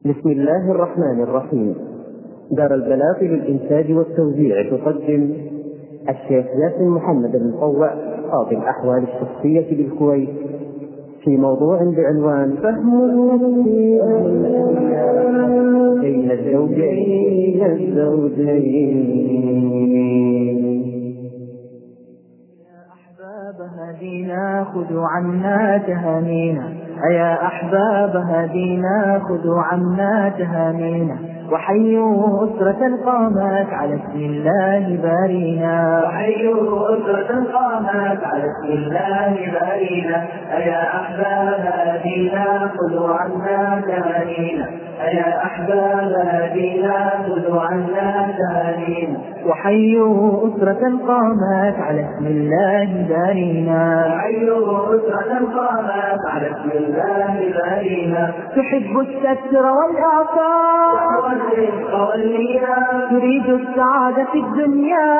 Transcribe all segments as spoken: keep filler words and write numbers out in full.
بسم الله الرحمن الرحيم. دار البلاغ للإنتاج والتوزيع تقدم الشيخ ياسر محمد المطوع قاضي الأحوال الشخصية بالكويت في موضوع بعنوان فهم النفس بين الزوجين الزوجين. يا أحباب هدينا خذوا عنا تهانينا، أيا أحباب هدينا خذوا عنا تهانينا، وحيوا أسرة قامت على اسم الله بارينا، وحيوا أسرة قامت على اسم الله بارينا، أيا أحباب هدينا خذوا عنا تهانينا، أيا أحباب هدينا خذوا عنا تهانينا، وحيوا أسرة قامت على اسم الله بارينا، وحيوا أسرة قامت على اسم الله بارينا، تحب الستر والإعطاء تريد السعادة في الدنيا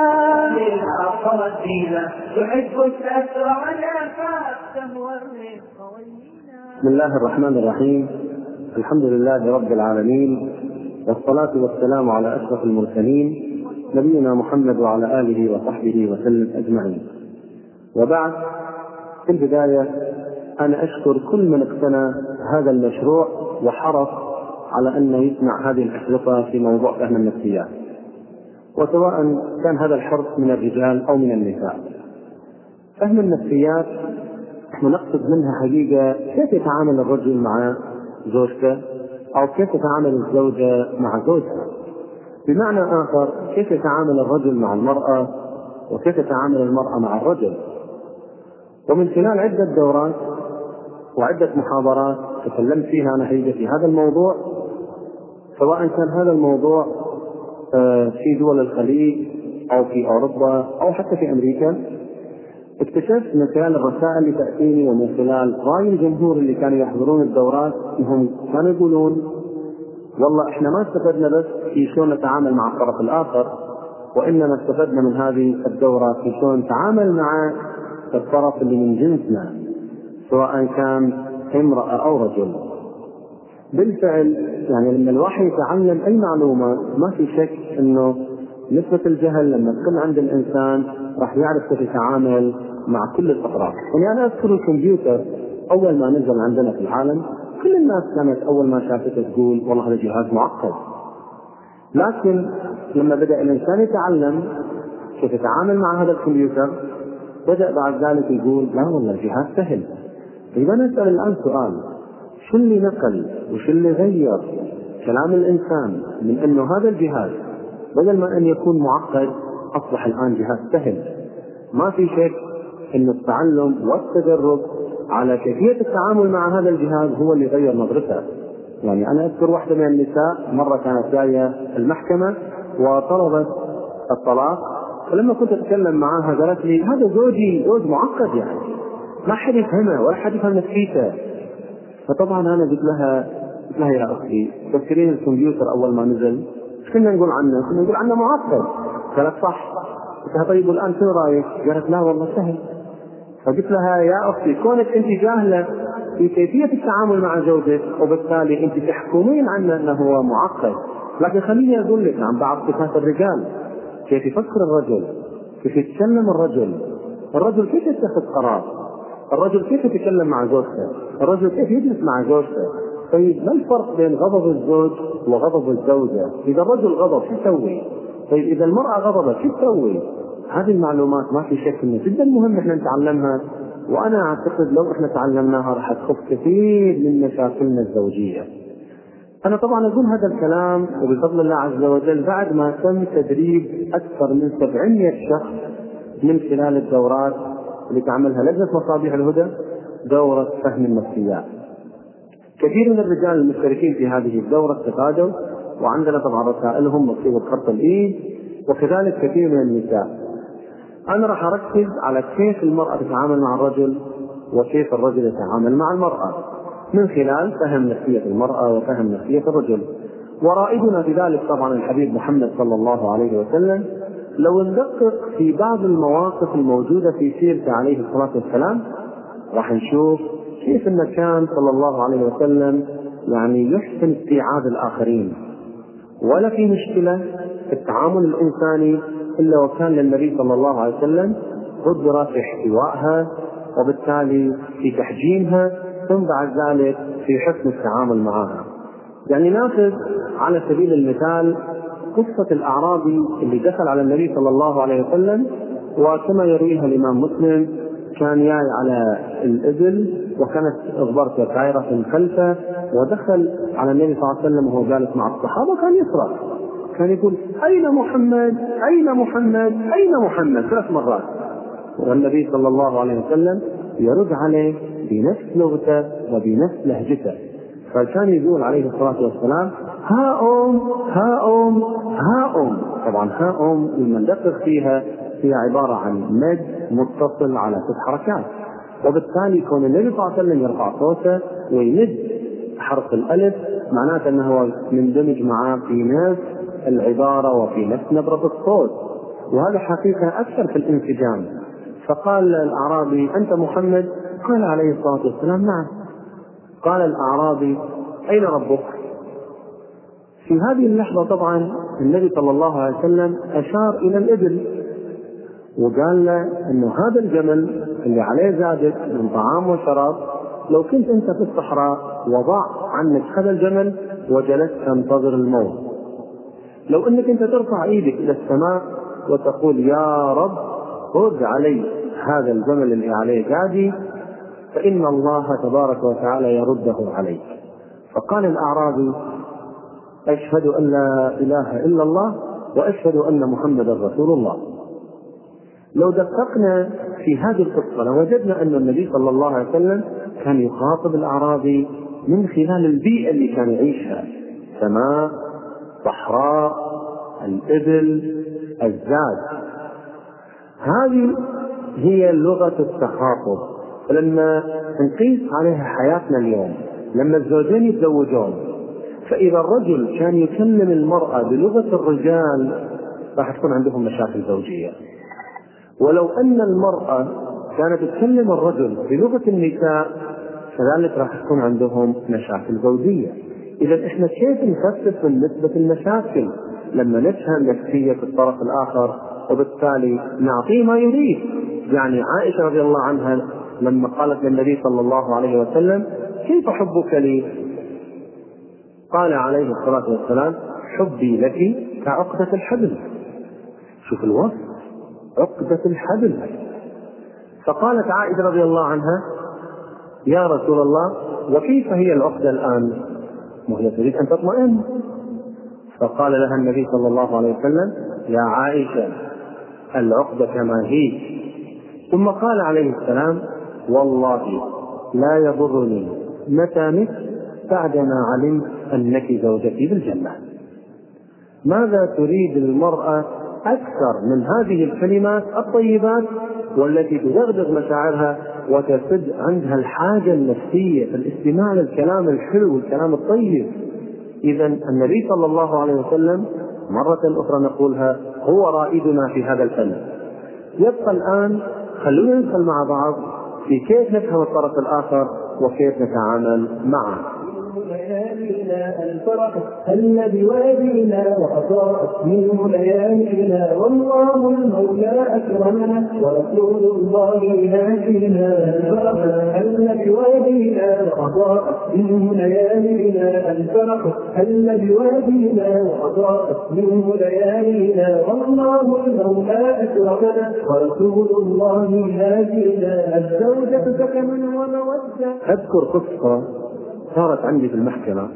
تحب الستر والعفاف تهوى الرزق والغنى. بسم الله الرحمن الرحيم. الحمد لله رب العالمين، والصلاة والسلام على أشرف المرسلين نبينا محمد وعلى آله وصحبه وسلم أجمعين. وبعد، في البداية أنا أشكر كل من اقتنى هذا المشروع وحرص على أن يسمع هذه الأشرطة في موضوع فهم النفسيات، وسواء كان هذا الحرص من الرجال أو من النساء. فهم النفسيات نحن نقصد منها حقيقة كيف يتعامل الرجل مع زوجته، أو كيف تتعامل الزوجة مع زوجها. بمعنى آخر، كيف يتعامل الرجل مع المرأة، وكيف تتعامل المرأة مع الرجل. ومن خلال عدة دورات وعدة محاضرات تكلمت فيها أنا حقيقة في هذا الموضوع، سواء كان هذا الموضوع في دول الخليج أو في أوروبا أو حتى في أمريكا، اكتشفت من خلال الرسائل اللي تأتيني ومن خلال رأي الجمهور اللي كانوا يحضرون الدورات انهم كانوا يقولون والله احنا ما استفدنا بس في شلون نتعامل مع الطرف الآخر، وإنما استفدنا من هذه الدورة في شلون نتعامل مع الطرف اللي من جنسنا، سواء كان امرأة أو رجل. بالفعل يعني لما الواحد يتعلم أي معلومة ما في شك أنه نسبة الجهل لما تكون عند الإنسان راح يعرف كيف يتعامل مع كل الأطراف. يعني أنا أذكر الكمبيوتر أول ما نزل عندنا في العالم كل الناس كانت أول ما شافته تقول والله هذا جهاز معقد، لكن لما بدأ الإنسان يتعلم كيف يتعامل مع هذا الكمبيوتر بدأ بعد ذلك يقول لا والله جهاز سهل. إذا نسأل الآن سؤال، شو اللي نقل وشو اللي غير كلام الإنسان من أنه هذا الجهاز بدل ما أن يكون معقد أصبح الآن جهاز سهل؟ ما في شك أن التعلم والتدرب على كيفية التعامل مع هذا الجهاز هو اللي غير نظرته. يعني أنا أذكر واحدة من النساء مرة كانت جاية المحكمة وطلبت الطلاق، فلما كنت أتكلم معها قالت لي هذا زوجي زوج معقد، يعني ما حد يفهمه ولا حد يفهم نفسيته. فطبعا أنا قلت لها قلت لها يا أختي تذكرين الكمبيوتر أول ما نزل ايش كنا نقول عنه؟ كنا نقول عنه معقد. قالت صح. قلت لها طيب والآن شو رأيك؟ قالت لا والله سهل. فقلت لها يا أختي كونك أنت جاهلة في كيفية التعامل مع زوجك وبالتالي أنت تحكمين عنه أنه هو معقد، لكن خليني أقول لك عن بعض صفات الرجال، كيف يفكر الرجل، كيف يتكلم الرجل، الرجل كيف يتخذ قرار، الرجل كيف يتكلم مع زوجته، الرجل كيف يجلس مع زوجته. طيب ما الفرق بين غضب الزوج وغضب الزوجة؟ إذا الرجل غضب شو يسوي؟ طيب إذا المرأة غضبت شو تسوي؟ هذه المعلومات ما في شك إنه جدا مهم إحنا نتعلمها، وأنا أعتقد لو إحنا تعلمناها راح تخف كثير من مشاكلنا الزوجية. أنا طبعا أقول هذا الكلام وبفضل الله عز وجل بعد ما تم تدريب أكثر من سبعمائة شخص من خلال الدورات اللي تعملها لجنة مصابيح الهدى، دورة فهم النفسيات. كثير من الرجال المشتركين في هذه الدورة استفادوا، وعندنا طبعا رسائلهم مكتوبة بخط الإيد، وكذلك كثير من النساء. أنا راح أركز على كيف المرأة تتعامل مع الرجل وكيف الرجل يتعامل مع المرأة من خلال فهم نفسية المرأة وفهم نفسية الرجل. ورائدنا في ذلك طبعا الحبيب محمد صلى الله عليه وسلم. لو ندقق في بعض المواقف الموجودة في سيرته عليه الصلاة والسلام راح نشوف كيف أن كان صلى الله عليه وسلم يعني يحسن استيعاب الآخرين، ولا في مشكلة في التعامل الإنساني إلا وكان للنبي صلى الله عليه وسلم قدرة في احتوائها، وبالتالي في تحجيمها، ثم بعد ذلك في حسن التعامل معها. يعني ناخذ على سبيل المثال قصة الأعرابي اللي دخل على النبي صلى الله عليه وسلم، وكما يرويها الإمام مسلم كان جاي على الإبل وكانت غبرته طائرة خلفه، ودخل على النبي صلى الله عليه وسلم وهو جالس مع الصحابة، كان يصرخ، كان يقول أين محمد أين محمد أين محمد ثلاث مرات، والنبي صلى الله عليه وسلم يرد عليه بنفس لغته وبنفس لهجته. فكان يقول عليه الصلاة والسلام ها أم ها أم ها أم. طبعا ها أم لما ندقق فيها هي عبارة عن مد متصل على ست حركات، وبالتالي كون النبي صلى الله عليه وسلم يرفع صوته ويمد حرف الألف معناته أنه مندمج معه في نفس العبارة وفي نفس نبرة الصوت، وهذا حقيقة أكثر في الانسجام. فقال الأعرابي أنت محمد؟ قال عليه الصلاة والسلام نعم. قال الأعرابي أين ربك؟ في هذه اللحظة طبعا النبي صلى الله عليه وسلم أشار إلى الإبل وقال له أنه هذا الجمل اللي عليه زادت من طعام وشراب، لو كنت أنت في الصحراء وضع عنك هذا الجمل وجلست تنتظر الموت، لو أنك أنت ترفع إيدك إلى السماء وتقول يا رب رد علي هذا الجمل اللي عليه زادي، فإن الله تبارك وتعالى يرده عليك. فقال الأعرابي أشهد أن لا إله إلا الله وأشهد أن محمدا رسول الله. لو دققنا في هذه القصة لوجدنا أن النبي صلى الله عليه وسلم كان يخاطب الأعرابي من خلال البيئة اللي كان يعيشها، سماء، صحراء، الإبل، الزاد. هذه هي لغة التخاطب. فلما نقيس عليها حياتنا اليوم، لما الزوجين يتزوجون، فإذا الرجل كان يكلم المرأة بلغة الرجال راح تكون عندهم مشاكل زوجية، ولو أن المرأة كانت تكلم الرجل بلغة النساء كذلك راح تكون عندهم مشاكل زوجية. إذا إحنا كيف نخفف من نسبة المشاكل؟ لما نفهم نفسية الطرف الآخر وبالتالي نعطيه ما يريد. يعني عائشة رضي الله عنها لما قالت للنبي صلى الله عليه وسلم كيف حبك لي؟ قال عليه الصلاة والسلام حبي لك كعقدة الحبل. شوف الوصف، عقدة الحبل. فقالت عائشة رضي الله عنها يا رسول الله وكيف هي العقدة الآن؟ وهي تريد أن تطمئن. فقال لها النبي صلى الله عليه وسلم يا عائشة العقدة كما هي. ثم قال عليه السلام والله لا يضرني متى مت بعدما علمت أنك زوجتي بالجنة. ماذا تريد المرأة أكثر من هذه الكلمات الطيبات والتي تدغدغ مشاعرها وتسد عندها الحاجة النفسية في الاستماع للكلام الحلو والكلام الطيب؟ إذا النبي صلى الله عليه وسلم مرة أخرى نقولها هو رائدنا في هذا الفن. يبقى الآن خلونا ندخل مع بعض في كيف نفهم الطرف الآخر وكيف نتعامل معه. ليالينا الفرح هل بوادينا وأضاءت منه ليالينا والله المولى أكرمنا ورسول الله هادينا الفرح هل بوادينا وأضاءت منه ليالينا الفرح هل بوادينا وأضاءت منه ليالينا والله المولى أكرمنا ورسول الله هادينا الزوجة سكن ومودة. أذكر قصة صارت عندي في المحكمة،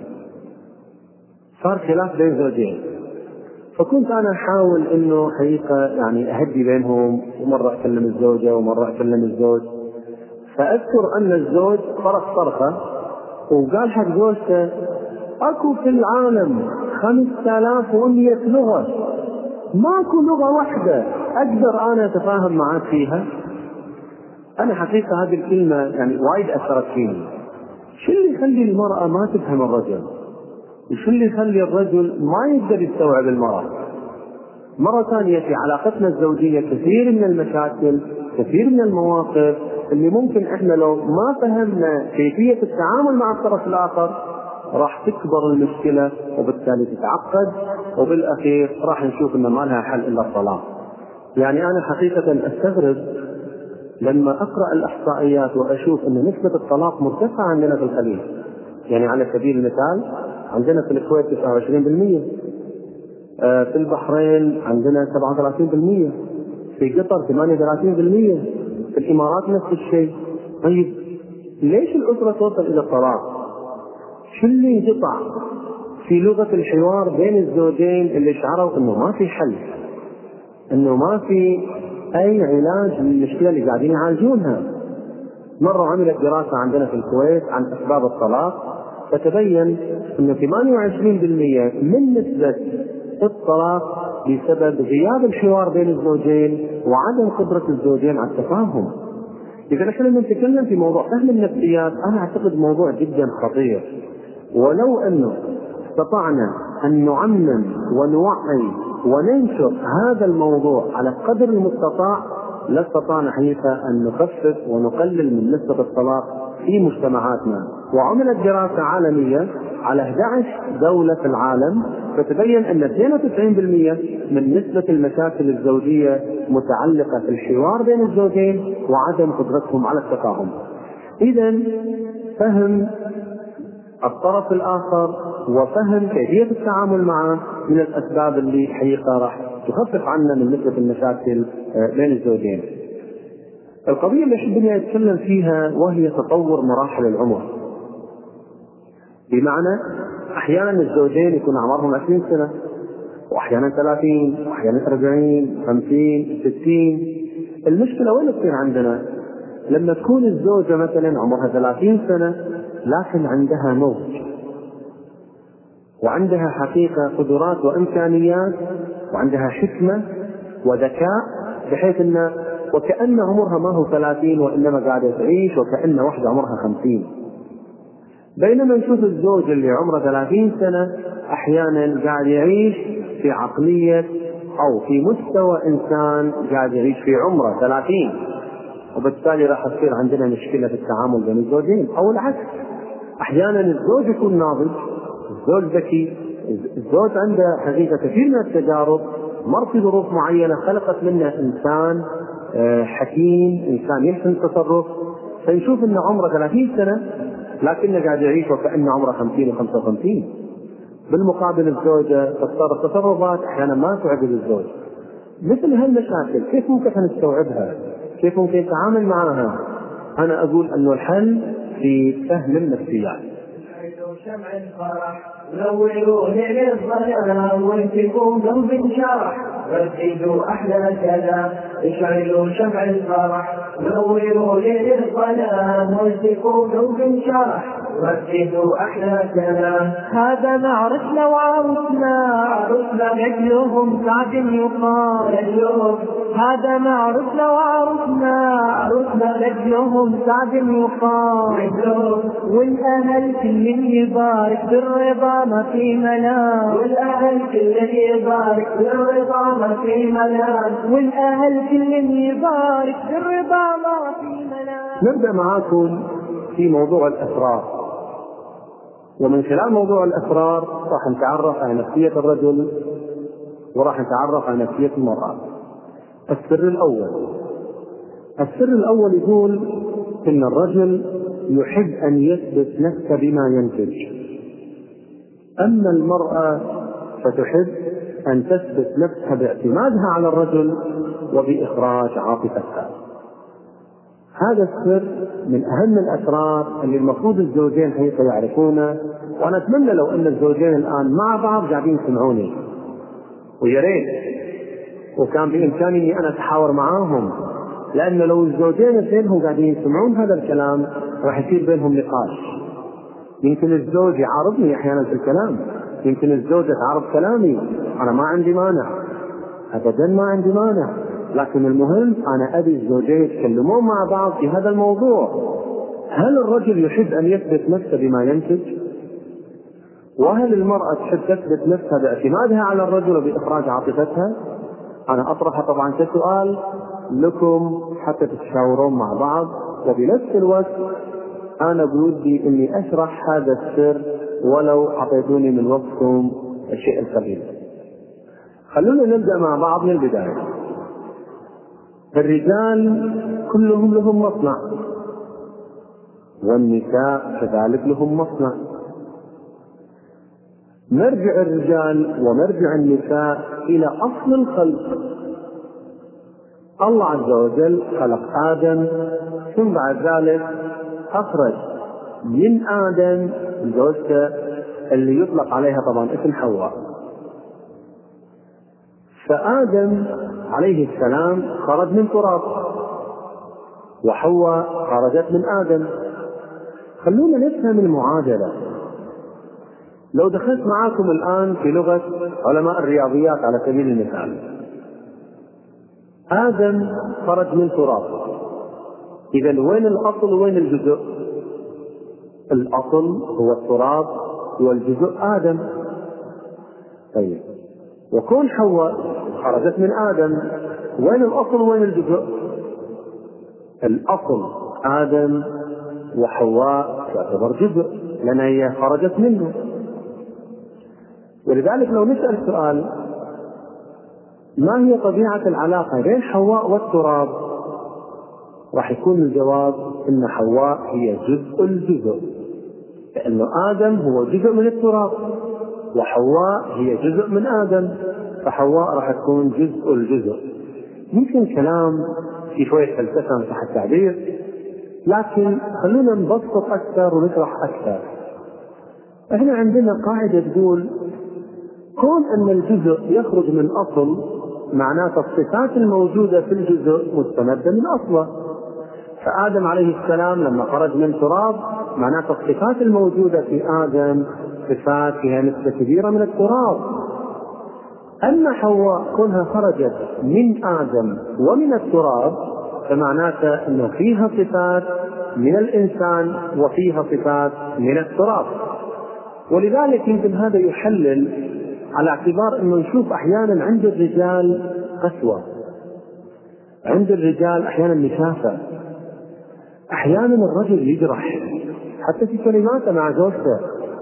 صار خلاف بين زوجين، فكنت أنا أحاول إنه حقيقة يعني أهدي بينهم، ومرة أكلم الزوجة ومرة أكلم الزوج. فأذكر أن الزوج صرخ صرخة وقال حق زوجته أكو في العالم خمسة آلاف ومئة لغة، ماكو لغة واحدة أقدر أنا أتفاهم معك فيها. أنا حقيقة هذه الكلمة يعني وايد أثرت فيني. شو اللي يخلي المرأة ما تفهم الرجل؟ وشو اللي يخلي الرجل ما يقدر يستوعب المرأة؟ مرة ثانية في علاقتنا الزوجية كثير من المشاكل، كثير من المواقف اللي ممكن احنا لو ما فهمنا كيفية التعامل مع الطرف الآخر راح تكبر المشكلة وبالتالي تتعقد، وبالأخير راح نشوف إن ما لها حل إلا الطلاق. يعني أنا حقيقة أستغرب لما أقرأ الإحصائيات وأشوف أن نسبة الطلاق مرتفعة عندنا في الخليج. يعني على سبيل المثال عندنا في الكويت تسعة وعشرين بالمئة، في البحرين عندنا سبعة وثلاثين بالمئة، في قطر ثمانية وثلاثين بالمئة، في الإمارات نفس الشيء. طيب ليش الأسرة توصل إلى الطلاق؟ شو اللي انقطع في لغة الحوار بين الزوجين اللي شعروا أنه ما في حل، أنه ما في أي علاج للمشكلة اللي قاعدين يعالجونها؟ مرة عملت دراسة عندنا في الكويت عن أسباب الطلاق، فتبين أن ثمانية وعشرين بالمئة من نسبة الطلاق بسبب غياب الحوار بين الزوجين وعدم قدرة الزوجين على التفاهم. إذا نحن لما نتكلم في موضوع فهم النفسيات أنا أعتقد موضوع جدا خطير، ولو أنه استطعنا أن نعمم ونوعي وننشر هذا الموضوع على قدر المستطاع لاستطعنا حقيقة أن نخفف ونقلل من نسبة الطلاق في مجتمعاتنا. وعملت دراسة عالمية على إحدى عشرة دولة في العالم، فتبين أن اثنين وتسعين بالمئة من نسبة المشاكل الزوجية متعلقة في الحوار بين الزوجين وعدم قدرتهم على التفاهم. إذن فهم الطرف الآخر وفهم كيفية التعامل معه من الأسباب اللي حقيقة راح تخفف عنا من نسبة المشاكل بين الزوجين. القضية اللي حبنا نتكلم فيها وهي تطور مراحل العمر، بمعنى أحيانا الزوجين يكون أعمارهم عشرين سنة، وأحيانا ثلاثين، وأحيانا أربعين، خمسين، ستين. المشكلة وين تصير عندنا؟ لما تكون الزوجة مثلا عمرها ثلاثين سنة لكن عندها نضج وعندها حقيقة قدرات وإمكانيات وعندها حكمة وذكاء، بحيث أن وكأن عمرها ما هو ثلاثين وإنما قاعدة تعيش وكأن واحدة عمرها خمسين. بينما نشوف الزوج اللي عمره ثلاثين سنة أحيانا قاعد يعيش في عقلية أو في مستوى إنسان قاعد يعيش في عمره ثلاثين، وبالتالي راح تصير عندنا مشكلة في التعامل بين الزوجين. أو العكس، أحيانا الزوج يكون ناضج، الزوج ذكي، الزوج عنده حقيقة كثير من التجارب، مر في ظروف معينة خلقت منه إنسان حكيم، إنسان يحسن التصرف، فنشوف أن عمره ثلاثين سنة لكنه قاعد يعيش وكأنه عمره خمسين وخمسة وخمسين. بالمقابل الزوجة تتصرف تصرفات أحيانا ما تعجب الزوج. مثل هالمشاكل كيف ممكن نستوعبها؟ كيف ممكن نتعامل معها؟ أنا أقول أنه الحل في فهم النفسيات. شمع الفرح نوروا ليل الظلام وانتقوا قلب شرح وارتدوا أحلى كلام. اشعلوا شمع الفرح نوروا ليل الظلام وانتقوا قلب شرح وارتدوا أحلى كلام. هذا ما عرسنا وعرسنا عرسنا مثلهم سعد يقال. هذا ما عرسنا وعرسنا عرسنا مثلهم سعد يقال. والأهل كل يبارك بالرضا ما في ملام. والأهل كل يبارك بالرضا ما في ملام. والأهل كل يبارك بالرضا ما في ملام. نبدأ معاكم في موضوع الأسرار، ومن خلال موضوع الأسرار راح نتعرف على نفسية الرجل وراح نتعرف على نفسية المرأة. السر الأول السر الأول يقول إن الرجل يحب أن يثبت نفسه بما ينتج، أما المرأة فتحب أن تثبت نفسها باعتمادها على الرجل وبإخراج عاطفتها. هذا السر من أهم الأسرار اللي المفروض الزوجين حقيقة يعرفونه، وأنا أتمنى لو أن الزوجين الآن مع بعض قاعدين يسمعوني، ويا ريت وكان بإمكاني أني أنا أتحاور معاهم، لأن لو الزوجين اثنين قاعدين يسمعون هذا الكلام راح يصير بينهم نقاش. يمكن الزوج يعارضني أحيانا في الكلام، يمكن الزوجة تعارض كلامي، أنا ما عندي مانع، أبدا ما عندي مانع، لكن المهم أنا أبي الزوجين يتكلمون مع بعض في هذا الموضوع. هل الرجل يحب أن يثبت نفسه بما ينتج؟ وهل المرأة تحب تثبت نفسها باعتمادها على الرجل وبإخراج عاطفتها؟ أنا أطرح طبعا كسؤال لكم حتى تتشاورون مع بعض، وبنفس الوقت أنا بودي أني أشرح هذا السر ولو أعطيتوني من وقتكم الشيء القليل. خلونا نبدأ مع بعض من البداية. الرجال كلهم لهم مصنع، والنساء كذلك لهم مصنع. مرجع الرجال ومرجع النساء إلى أصل الخلق. الله عز وجل خلق آدم، ثم بعد ذلك أخرج من آدم زوجته اللي يطلق عليها طبعا اسم حواء. فآدم عليه السلام خرج من تراب، وحواء خرجت من آدم. خلونا نفهم المعادلة. لو دخلت معاكم الآن في لغة علماء الرياضيات على سبيل المثال، آدم خرج من تراب، إذا وين الأصل وين الجزء؟ الأصل هو التراب والجزء آدم. طيب، وكون حواء خرجت من آدم، وين الأصل وين الجزء؟ الأصل آدم، وحواء تعتبر جزء لأن هي خرجت منه. ولذلك لو نسأل سؤال ما هي طبيعة العلاقة بين حواء والتراب، راح يكون الجواب إن حواء هي جزء الجزء، لأن آدم هو جزء من التراب وحواء هي جزء من آدم، فحواء راح تكون جزء الجزء. يمكن كلام في شوية فلسفة صح التعبير، لكن خلونا نبسط أكثر ونشرح أكثر. احنا عندنا قاعدة تقول كون أن الجزء يخرج من أصل، معناته الصفات الموجودة في الجزء مستمدة من أصله. فآدم عليه السلام لما خرج من تراب، معناته الصفات الموجودة في آدم صفات فيها نسبة كبيرة من التراب. أما حواء كونها خرجت من آدم ومن التراب، فمعناته أنه فيها صفات من الإنسان وفيها صفات من التراب. ولذلك يمكن هذا يحلل على اعتبار أنه نشوف أحيانا عند الرجال قسوة، عند الرجال أحيانا نشافة، أحيانا الرجل يجرح حتى في كلماته مع زوجته.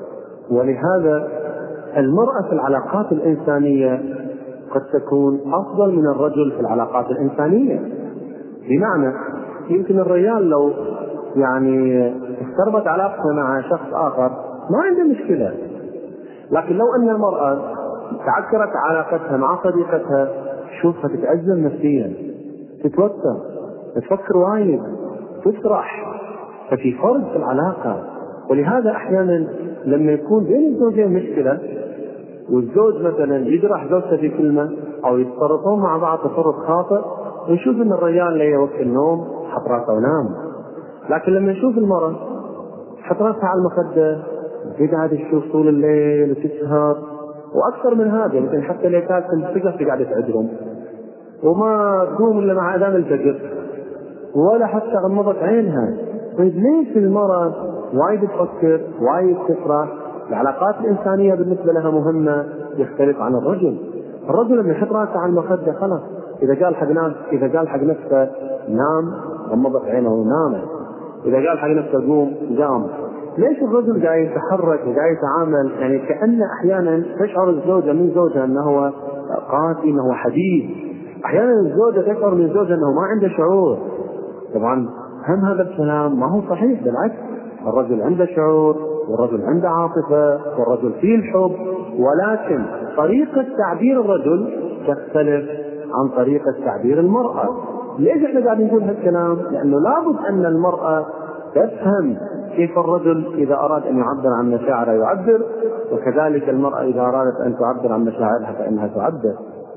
ولهذا المرأة في العلاقات الإنسانية قد تكون أفضل من الرجل في العلاقات الإنسانية. بمعنى يمكن الرجال لو يعني استربت علاقته مع شخص آخر ما عنده مشكلة، لكن لو أن المرأة تعكرت علاقتها مع صديقتها، شوفها تتأزم نفسيا، تتوتر، تفكر وايد، تسرح، ففي فرق في العلاقة. ولهذا أحيانا لما يكون بين الزوجين مشكلة والزوج مثلا يجرح زوجته في كلمة أو يتصرفون مع بعض تصرف خاطئ، نشوف أن الرجال لا وقت النوم حط راسه ونام. لكن لما نشوف المرأة حط راسها على المخدة وتقعد تشوف طول الليل وتسهر، وأكثر من هذا يمكن حتى ليتات تنفقه قاعدة تعذرهم وما تقوم إلا مع أذان الفجر ولا حتى غمضت عينها. طيب ليش المرأة وايد تفكر وايد تسرح؟ العلاقات الإنسانية بالنسبة لها مهمة، يختلف عن الرجل. الرجل لما يحط راسه على المخدة خلاص، إذا قال حق نفسه إذا قال حق نفسه نام غمضت عينه ونام، إذا قال حق نفسه قوم قام. ليش الرجل قاعد يتحرك وقاعد يتعامل يعني كأن أحيانا تشعر الزوجة من زوجها أنه هو قاسي أنه هو حديد، أحيانا الزوجة تشعر من زوجها أنه ما عنده شعور. طبعا هم هذا الكلام ما هو صحيح، بالعكس الرجل عنده شعور والرجل عنده عاطفة والرجل فيه الحب، ولكن طريقة تعبير الرجل تختلف عن طريقة تعبير المرأة. ليش احنا قاعدين نقول هالكلام؟ لأنه لابد أن المرأة تفهم كيف الرجل إذا أراد أن يعبر عن مشاعره يعبر، وكذلك المرأة إذا أرادت أن تعبر عن مشاعرها فإنها تعبر.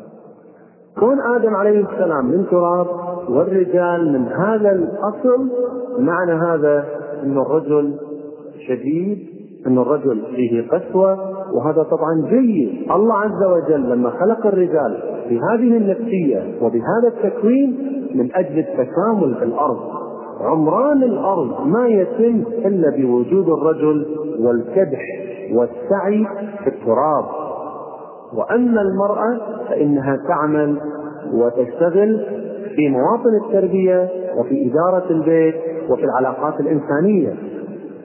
كون آدم عليه السلام من تراب والرجال من هذا الأصل، معنى هذا أن الرجل شديد، أن الرجل فيه قسوة، وهذا طبعا جيد. الله عز وجل لما خلق الرجال بهذه النفسية وبهذا التكوين من أجل التكامل في الأرض. عمران الأرض ما يتم إلا بوجود الرجل والكدح والسعي في التراب. وأما المرأة فإنها تعمل وتشتغل في مواطن التربية وفي إدارة البيت وفي العلاقات الإنسانية.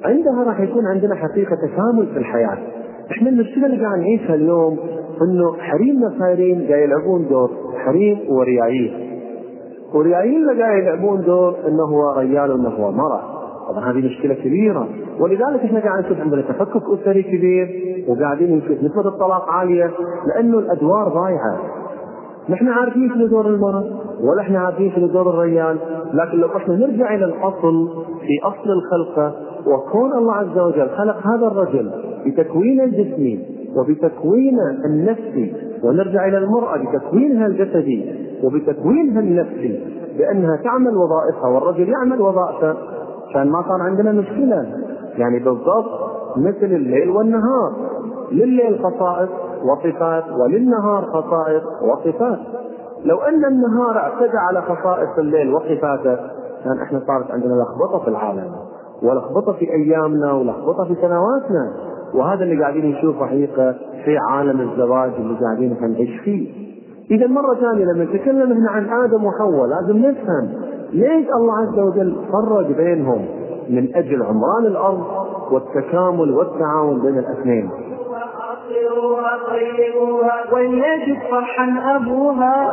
عندها راح يكون عندنا حقيقة تكامل في الحياة. احنا المشكلة اللي قاعد نعيشها اليوم انه حريمنا صايرين قاعد يلعبون دور حريم وريايين، وريايين اللي قاعد يلعبون دور انه هو رجال وانه هو مرأة. طبعا هذه مشكلة كبيرة، ولذلك احنا قاعد نشوف عندنا تفكك أسري كبير، وقاعدين نشوف نسبة الطلاق عالية، لأنه الأدوار ضايعة. نحن عارفين شنو دور المرأة ولا احنا عارفين شنو دور الرجال، لكن لو احنا نرجع إلى الأصل في أصل الخلقة، وكون الله عز وجل خلق هذا الرجل بتكوينه الجسمي وبتكوينه النفسي، ونرجع إلى المرأة بتكوينها الجسدي وبتكوينها النفسي بأنها تعمل وظائفها والرجل يعمل وظائفه، كان ما صار عندنا مشكلة. يعني بالضبط مثل الليل والنهار، لليل خصائص وصفات وللنهار خصائص وصفات. لو أن النهار اعتدى على خصائص الليل وصفاته كان احنا صارت عندنا لخبطة في العالم، ولخبطة في أيامنا، ولخبطة في سنواتنا. وهذا اللي قاعدين نشوفه حقيقة في عالم الزواج اللي قاعدين نعيش فيه. إذا مرة ثانية لما نتكلم هنا عن آدم وحواء لازم نفهم ليش الله عز وجل فرق بينهم، من أجل عمران الأرض والتكامل والتعاون بين الاثنين. أطيروها طيبوها وليجد فرحا أبوها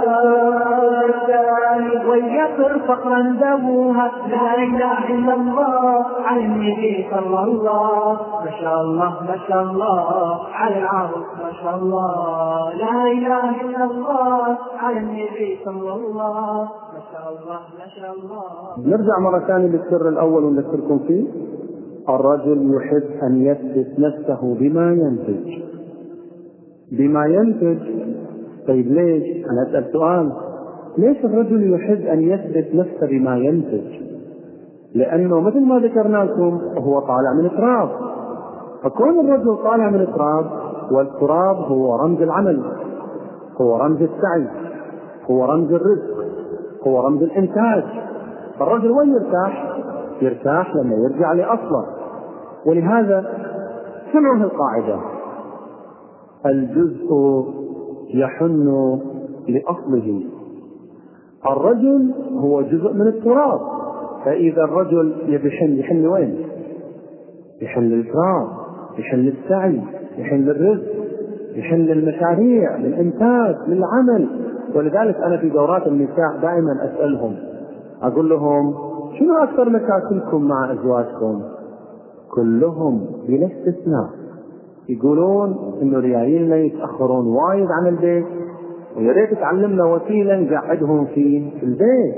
وليقر فقرا ذبوها. لا إله إلا الله على النبي صلى الله، ما شاء الله ما شاء الله على العروس ما شاء الله. لا إله إلا الله على النبي صلى الله، ما شاء الله ما شاء الله. نرجع مرة ثانية للسر الأول ونذكركم فيه. الرجل يحب أن يثبت نفسه بما ينتج، بما ينتج. طيب ليش؟ أنا أسأل سؤال، ليش الرجل يحب أن يثبت نفسه بما ينتج؟ لأنه مثل ما ذكرنا لكم هو طالع من التراب، فكون الرجل طالع من التراب، والتراب هو رمز العمل، هو رمز السعي، هو رمز الرزق، هو رمز الإنتاج. الرجل وين يرتاح؟ يرتاح لما يرجع لأصله. ولهذا سمعوا القاعدة: الجزء يحن لأصله. الرجل هو جزء من التراب، فإذا الرجل يحن يحن وين؟ يحن للتراب، يحن للسعي، يحن للرزق، يحن للمشاريع، للإنتاج، للعمل. ولذلك أنا في دورات النساء دائما أسألهم، أقول لهم: شنو أكثر مشاكلكم مع أزواجكم؟ كلهم بلا استثناء يقولون إنه ريالينا يتأخرون وايد عن البيت، ويا ريت تعلمنا وسيلة نقعدهم في البيت.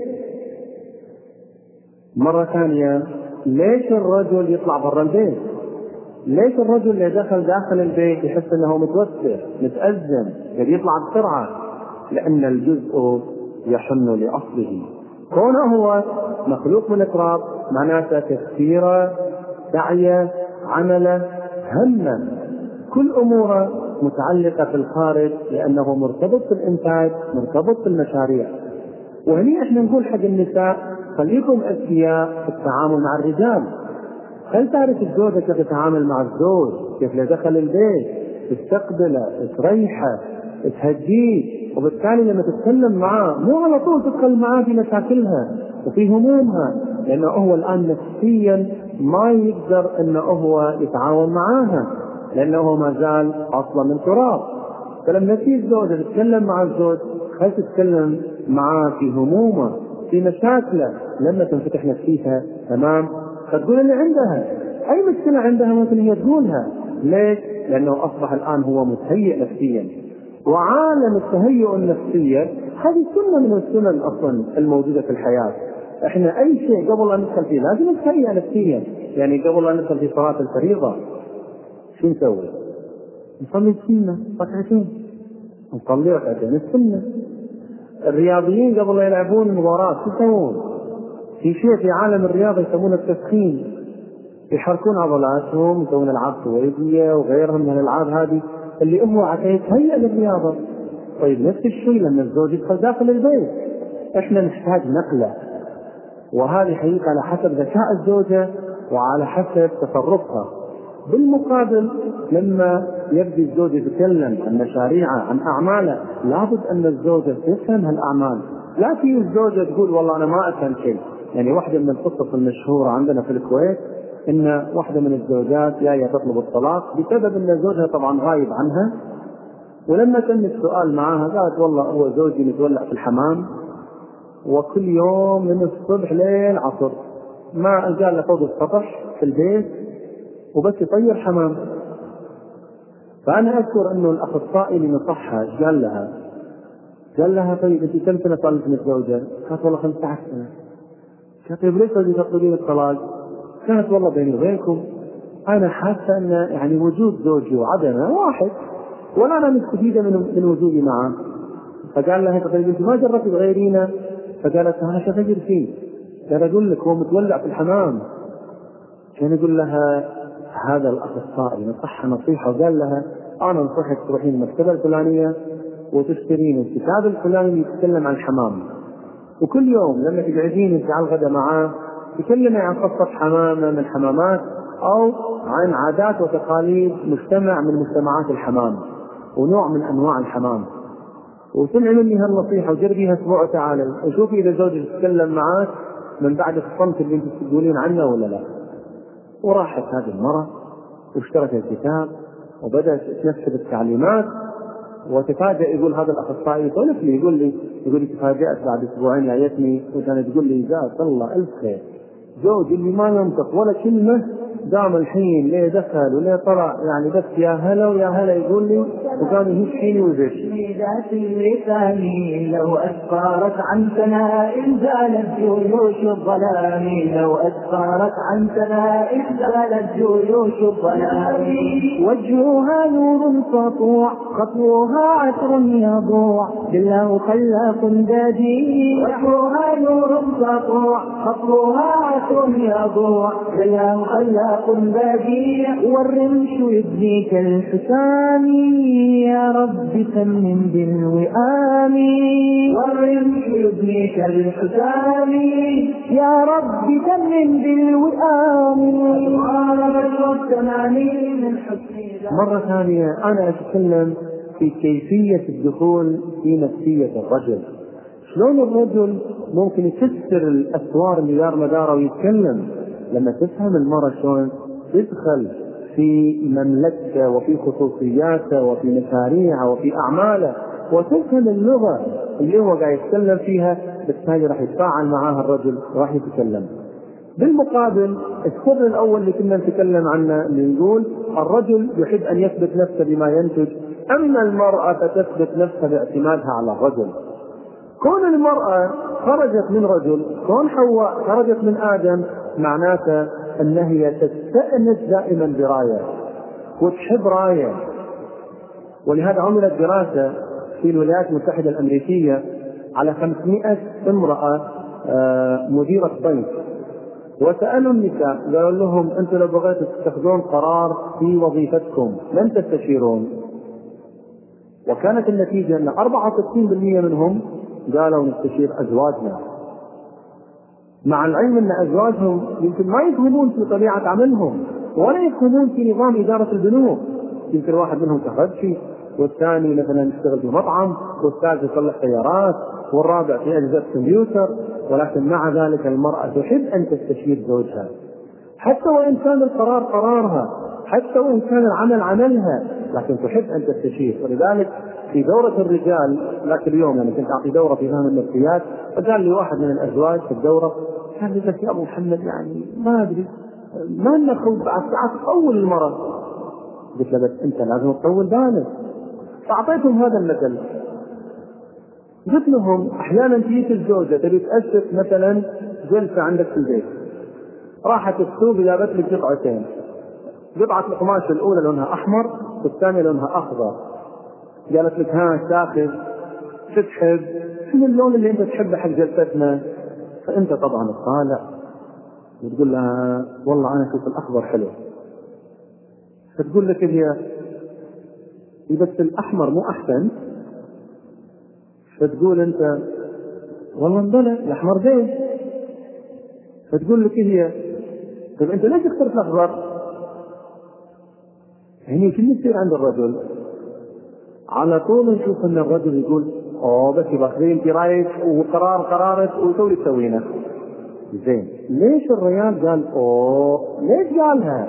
مرة ثانية، ليش الرجل يطلع برا البيت؟ ليش الرجل اللي دخل داخل البيت يحس انه متوتر متأزم قد يطلع بسرعة؟ لأن الجزء يحن لأصله. كونه هو مخلوق من التراب معناته تفكيره، سعيه، عمله، همه، كل أموره متعلقة في الخارج، لأنه مرتبط بالإنتاج، مرتبط بالمشاريع. وهني احنا نقول حق النساء: خليكم أذكياء في التعامل مع الرجال. خل تعرف الزوجة كيف تتعامل مع الزوج، كيف يدخل البيت، تستقبله، تريحه، تهديه. وبالتالي لما تتكلم معاه مو على طول تدخل معاه في مشاكلها وفي همومها، لأنه هو الآن نفسيا ما يقدر أنه هو يتعاون معاها، لأنه ما زال أصلا من تراب. فلما تيجي الزوجة تتكلم مع الزوج، خل تتكلم معاه في همومه، في مشاكله. لما تنفتح نفسيها تمام فتقول اللي عندها، أي مشكلة عندها ممكن هي تقولها. ليش؟ لأنه أصبح الآن هو متهيئ نفسيا. وعالم التهيئ النفسية هذه سنة من السنن أصلا الموجودة في الحياة. احنا أي شيء قبل أن ندخل فيه لازم نتهيئ نفسيا. يعني قبل أن ندخل في صلاة الفريضة شو نسوي؟ نصلي السنة ركعتين، نصلي ركعتين السنة. الرياضيين قبل لا يلعبون المباراة شو يسوون؟ في شيء في عالم الرياضة يسمونه التسخين، يحركون عضلاتهم، يسوون العاب سويدية وغيرها من الالعاب هذه اللي هو عشان يتهيأ للرياضة. طيب نفس الشيء لما الزوج يدخل داخل البيت احنا نحتاج نقلة، وهذه حقيقة على حسب ذكاء الزوجة وعلى حسب تصرفها. بالمقابل لما يبدي الزوج يتكلم عن مشاريعه عن أعماله، لابد أن الزوجة تفهم هالأعمال. لا تيجي الزوجة تقول والله أنا ما أفهم شيء. يعني واحدة من القصص المشهورة عندنا في الكويت ان واحده من الزوجات جايه تطلب الطلاق بسبب ان زوجها طبعا غايب عنها، ولما تم السؤال معها قالت والله هو زوجي متولع في الحمام وكل يوم من الصبح ليل عصر ما قال له فوق السطح في البيت وبس يطير حمام. فانا اذكر انه الاخصائي اللي نصحها قال لها قال لها طيب انت كم سنه صار لك متزوجه؟ قالت والله خمسة عشر سنه. قالت طيب ليش بدي تطلبين الطلاق؟ كانت والله بيني وبينكم انا حاسه ان يعني وجود زوجي وعدمه واحد ولا انا مستفيده من من وجودي معه. فقال لها طيب انت ما جربتي تغيرينه؟ فقالت انا شو اغير فيه؟ قال اقول لك هو متولع في الحمام. كان يقول لها هذا الاخصائي نصحها نصيحه وقال لها انا انصحك تروحين المكتبه الفلانيه وتشترين الكتاب الفلاني اللي يتكلم عن الحمام، وكل يوم لما تقعدين انت على الغداء معاه تكلمي عن قصه حمامه من الحمامات او عن عادات وتقاليد مجتمع من مجتمعات الحمام ونوع من انواع الحمام، وسمعي مني هالنصيحه وجربيها اسبوع تعالى وشوفي اذا زوجك يتكلم معك من بعد الصمت اللي انت تقولين عنه ولا لا. وراحت هذه المرة واشترت الكتاب وبدأت تنفذ التعليمات، وتفاجأ يقول هذا الأخصائي يقول لي يقول لي يقول لي تفاجأت بعد أسبوعين جايتني وكانت تقول لي جزاك الله ألف خير، زوجي اللي ما ينطق ولا كلمة دام الحين ليه دخل وليه طلع يعني بس يا هلا ويا هلا يقول لي وكان يهش فيني وزش. ذات اللسان لو أسفارت عن ثناء زالت جيوش الظلام، لو أسفارت عن ثناء زالت جيوش الظلام. وجهها نور سطوع خطوها عطر يضوع بالله خلاق بادي. وجهها نور سطوع خطوها عطر يضوع بالله خلاق بادي. والرمش يبنيك الحسام يا رب تمم بالوئام. والرمش يبنيك الحسام يا رب تمم بالوئام. مرة ثانية أنا أتكلم في كيفية الدخول في نفسية الرجل، شلون الرجل ممكن يكسر الأسوار اللي دار مداره ويتكلم. لما تفهم المرأة شلون تدخل في مملكته وفي خصوصياته وفي مشاريعه وفي أعماله وتفهم اللغة اللي هو قاعد يتكلم فيها، بالتالي راح يتفاعل معها الرجل وراح يتكلم. بالمقابل السر الأول اللي كنا نتكلم عنه اللي نقول الرجل يحب أن يثبت نفسه بما ينتج، أما المرأة فتثبت نفسها باعتمادها على الرجل. كون المرأة خرجت من رجل، كون حواء خرجت من آدم، معناته أن هي تستأنس دائما براية وتحب راية. ولهذا عملت دراسة في الولايات المتحدة الأمريكية على خمسمائة امرأة مديرة بنك، وسألوا النساء قالوا لهم أنتم لو بغيتوا تتخذون قرار في وظيفتكم من تستشيرون؟ وكانت النتيجة أن أربعة وستين بالمئة منهم قالوا نستشير أزواجنا، مع العلم أن أزواجهم يمكن ما يفهمون في طبيعة عملهم ولا يفهمون في نظام إدارة البنوك. يمكن واحد منهم كهربائي والثاني مثلا يشتغل في مطعم والثالث يصلح سيارات والرابع في أجهزة كمبيوتر، ولكن مع ذلك المرأة تحب أن تستشير زوجها حتى وإن كان القرار قرارها، حتى وإن كان العمل عملها، لكن تحب أن تستشير. ولذلك في دورة الرجال ذاك اليوم يعني كنت أعطي دورة في فهم النفسيات، فقال لي واحد من الأزواج في الدورة قال لي بس يا أبو محمد يعني ما أدري ما نخوض بعد ساعات تطول المرأة. قلت له بس أنت لازم تطول بالك. فأعطيتهم هذا المثل، قلت لهم أحيانا تجيك الزوجة تبي تأسس مثلا جلسة عندك في البيت، راحت السوق جابت لك قطعتين، قطعة القماش الأولى لونها أحمر والثانية لونها أخضر، قالت لك ها تاخذ تحب شنو اللون اللي أنت تحبه حق جلستنا؟ فأنت طبعا تطالع وتقول لها والله أنا أشوف الأخضر حلو، فتقول لك هي بس الأحمر مو أحسن، فتقول أنت والله انبلى الأحمر زين، فتقول لك هي طيب أنت ليش اخترت الأخضر؟ يعني كل يصير عند الرجل على طول نشوف أن الرجل يقول أوه بس يبقى انت رايك وقرار قرارك وسوي تسوينه. زين ليش الرجال قال اوه؟ ليش قالها؟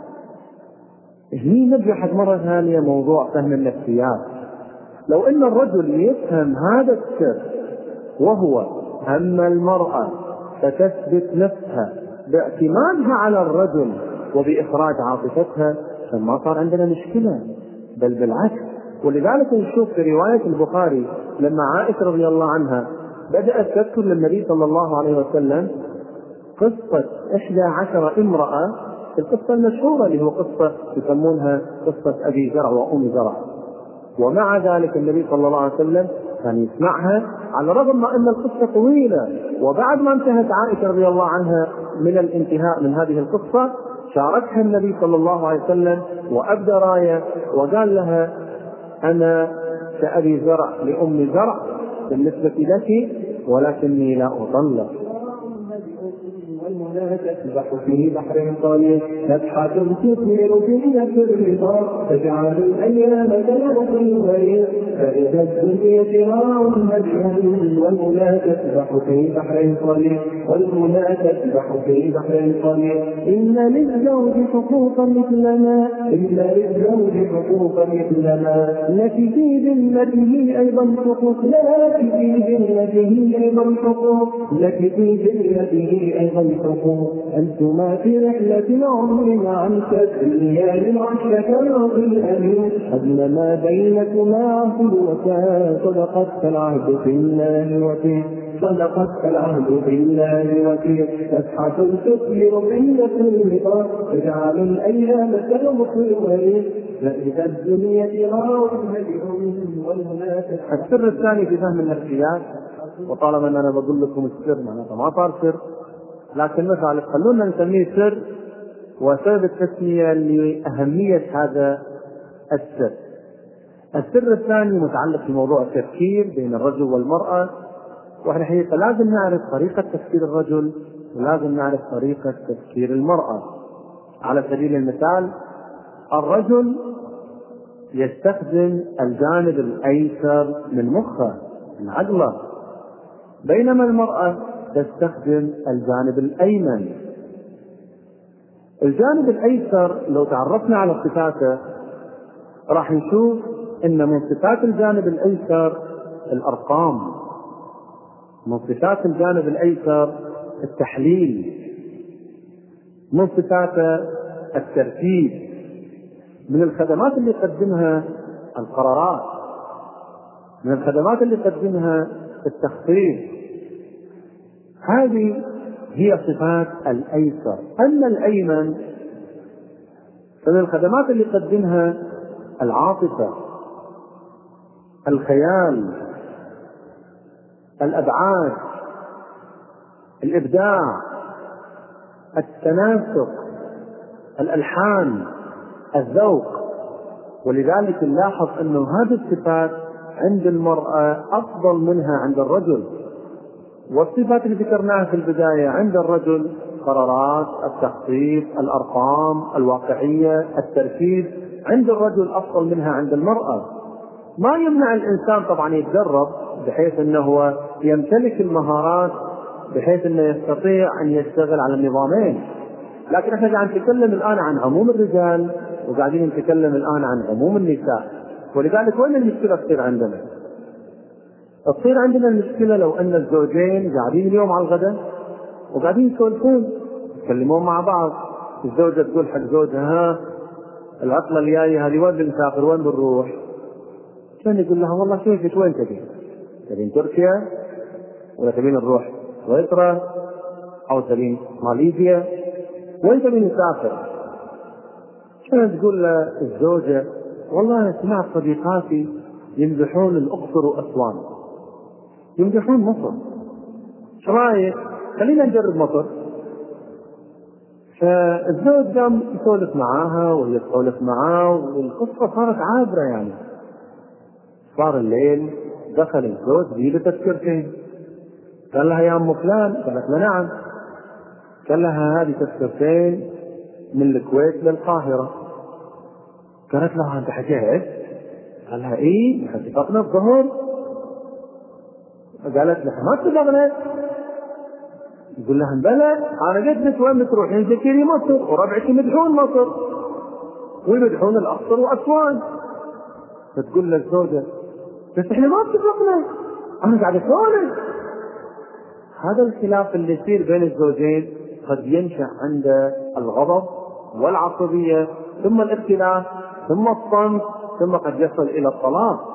هني نرجع حق مرة ثانية موضوع فهم النفسيات. لو ان الرجل يفهم هذا السر وهو هم المرأة فتثبت نفسها باعتمادها على الرجل وبإخراج عاطفتها، فما صار عندنا مشكلة، بل بالعكس. ولذلك نشوف في رواية البخاري لما عائشة رضي الله عنها بدأت تذكر للنبي صلى الله عليه وسلم قصة إحدى عشر امرأة، القصة المشهورة اللي هو قصة يسمونها قصة أبي زرع وأم زرع، ومع ذلك النبي صلى الله عليه وسلم كان يسمعها على الرغم من أن القصة طويلة. وبعد ما انتهت عائشة رضي الله عنها من الانتهاء من هذه القصة شاركها النبي صلى الله عليه وسلم وأبدى راية وقال لها أنا كأبي زرع لأم زرع بالنسبة لك ولكني لا أطلق. والمنى تسبح في بحر طويل نفحة تثمر في نفس الرضا تجعل الأيام تلوح الغير فإذا الدنيا شراع مجهل. والمنى تسبح في بحر طويل والمنى تسبح في بحر طويل إن للزوج حقوقا مثلنا إن للزوج حقوقا مثلنا لك في ذمته أيضا حقوق لك في ذمته أيضا حقوق لك في ذمته أيضا حقوق. أنتما في رحلة عمر عن كالدنيا للعشق كالرضي الأمين أدنى ما بينكما عهد وفاء صدقت كالعهد في الله وفيه صدقت كالعهد في الله وفيه تسحة تثمر بينة الرضا تجعل الأيام تلمح الوريد فإذا الدنيا غار مجهول والمنافق. السر الثاني في فهم النفسيات، وطالما أن أنا بقول لكم السر معناته ما صار سر، لكن مثلا خلونا نسميه سر وسبب التسمية لأهمية هذا السر. السر الثاني متعلق بموضوع التفكير بين الرجل والمرأة، وإحنا حقيقة لازم نعرف طريقة تفكير الرجل ولازم نعرف طريقة تفكير المرأة. على سبيل المثال الرجل يستخدم الجانب الأيسر من مخه من عقله، بينما المرأة تستخدم الجانب الأيمن. الجانب الأيسر لو تعرفنا على صفاته راح نشوف إن من صفات الجانب الأيسر الأرقام، من صفات الجانب الأيسر التحليل، من صفاته الترتيب، من الخدمات اللي يقدمها القرارات، من الخدمات اللي يقدمها التخطيط. هذه هي صفات الأيسر. أما الأيمن فمن الخدمات اللي يقدمها العاطفة، الخيال، الأبعاد، الإبداع، التناسق، الألحان، الذوق. ولذلك نلاحظ أنه هذه الصفات عند المرأة أفضل منها عند الرجل. والصفات اللي ذكرناها في البداية عند الرجل قرارات، التخطيط، الأرقام، الواقعية، التركيز، عند الرجل أفضل منها عند المرأة. ما يمنع الإنسان طبعا يتدرب بحيث أنه يمتلك المهارات بحيث أنه يستطيع أن يشتغل على النظامين، لكن احنا قاعد نتكلم الآن عن عموم الرجال وقاعدين نتكلم الآن عن عموم النساء. ولذلك وين المشكلة تصير عندنا؟ تصير عندنا المشكلة لو أن الزوجين قاعدين اليوم على الغداء وقاعدين يسولفون يتكلمون مع بعض، الزوجة تقول حق زوجها ها العطلة الجاية هذه وين بنسافر وين بنروح؟ كان يقول لها والله كيفك وين تبين؟ تبين تركيا ولا تبين نروح سويسرا أو تبين ماليزيا؟ وين تبين نسافر؟ كانت تقول للزوجة والله سمعت صديقاتي يمدحون الأقصر وأسوان، يمدحون مصر، شو رايك؟ خلينا نجرب مصر. فالزوج قام يسولف معاها وهي تسولف معاه والقصة صارت عابرة. يعني صار الليل دخل الزوج بيده تذكرتين، قال لها يا أم فلان، قالت له نعم، قال لها هذه تذكرتين من الكويت للقاهرة. قالت لها أنت حكيت؟ قال لها إيه نحن اتفقنا الظهر. قالت لها ما اتفقنا، يقول لها بلى أنا قلت لك وين بتروحين؟ ذكري مصر وربعك يمدحون مصر ويمدحون الأقصر وأسوان. فتقول للزوجة بس إحنا ما اتفقنا، أنا قاعد أسولف. هذا الخلاف اللي يصير بين الزوجين قد ينشأ عند الغضب والعصبية ثم الاختلاف ثم الصمت ثم قد يصل إلى الطلاق.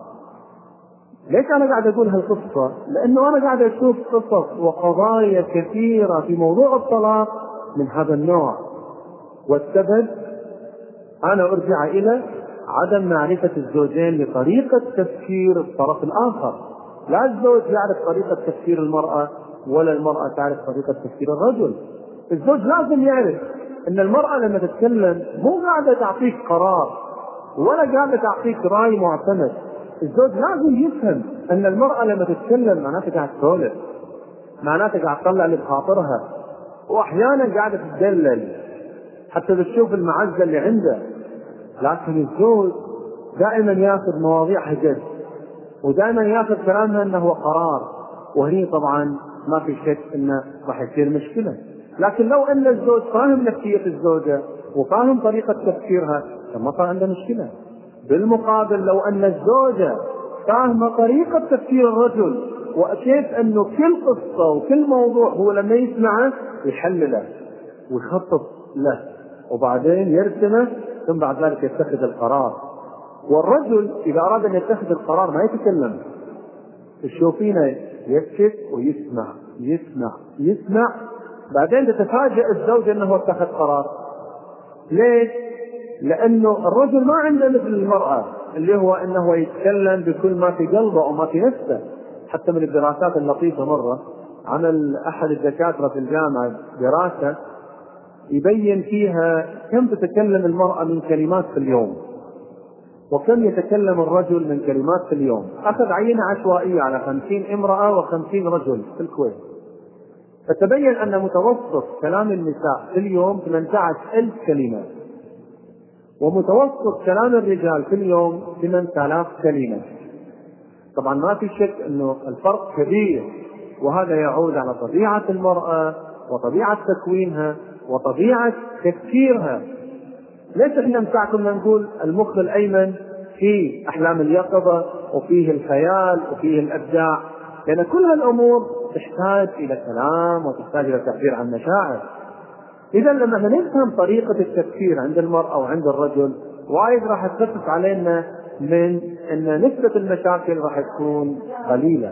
ليش أنا قاعد أقول هالقصة؟ لأنه أنا قاعد أشوف قصص وقضايا كثيرة في موضوع الطلاق من هذا النوع، والسبب أنا أرجع إلى عدم معرفة الزوجين لطريقة تفكير الطرف الآخر. لا الزوج يعرف طريقة تفكير المرأة ولا المرأة تعرف طريقة تفكير الرجل. الزوج لازم يعرف أن المرأة لما تتكلم مو قاعدة تعطيك قرار ولا قاعدة تعطيك رأي معتمد. الزوج لازم يفهم أن المرأة لما تتكلم معناتها قاعدة تسولف، معناتها قاعدة تطلع اللي بخاطرها، وأحيانا قاعدة تدلل حتى تشوف المعزة اللي عنده. لكن الزوج دائما ياخذ مواضيعها جد ودائما ياخذ كلامها انه هو قرار، وهني طبعا ما في شك انه راح يصير مشكله. لكن لو ان الزوج فاهم نفسيه الزوجه وفاهم طريقه تفكيرها فما صار عنده مشكله. بالمقابل لو ان الزوجه فاهمه طريقه تفكير الرجل وكيف انه كل قصه وكل موضوع هو لما يسمعه يحلله ويخطط له وبعدين يرسمه ثم بعد ذلك يتخذ القرار. والرجل إذا أراد أن يتخذ القرار ما يتكلم، تشوفينه يسكت ويسمع يسمع يسمع، بعدين تتفاجأ الزوجة أنه اتخذ قرار. ليش؟ لأنه الرجل ما عنده مثل المرأة اللي هو أنه يتكلم بكل ما في قلبه أو ما في نفسه. حتى من الدراسات اللطيفة مرة عمل أحد الدكاترة في الجامعة دراسة يبين فيها كم تتكلم المرأة من كلمات في اليوم وكم يتكلم الرجل من كلمات في اليوم. أخذ عينة عشوائية على خمسين امرأة وخمسين رجل في الكويت، فتبين أن متوسط كلام النساء في اليوم ثمانية عشر ألف كلمة ومتوسط كلام الرجال في اليوم ثمانية آلاف كلمة. طبعا ما في شك أنه الفرق كبير، وهذا يعود على طبيعة المرأة وطبيعة تكوينها وطبيعة تفكيرها. ليش احنا مساعكم نقول المخ الأيمن فيه أحلام اليقظة وفيه الخيال وفيه الإبداع؟ لأن كل هالأمور تحتاج إلى كلام وتحتاج إلى تعبير عن مشاعر. إذا لما نفهم طريقة التفكير عند المرأة وعند الرجل وايد راح تخفف علينا من أن نسبة المشاكل راح تكون قليلة.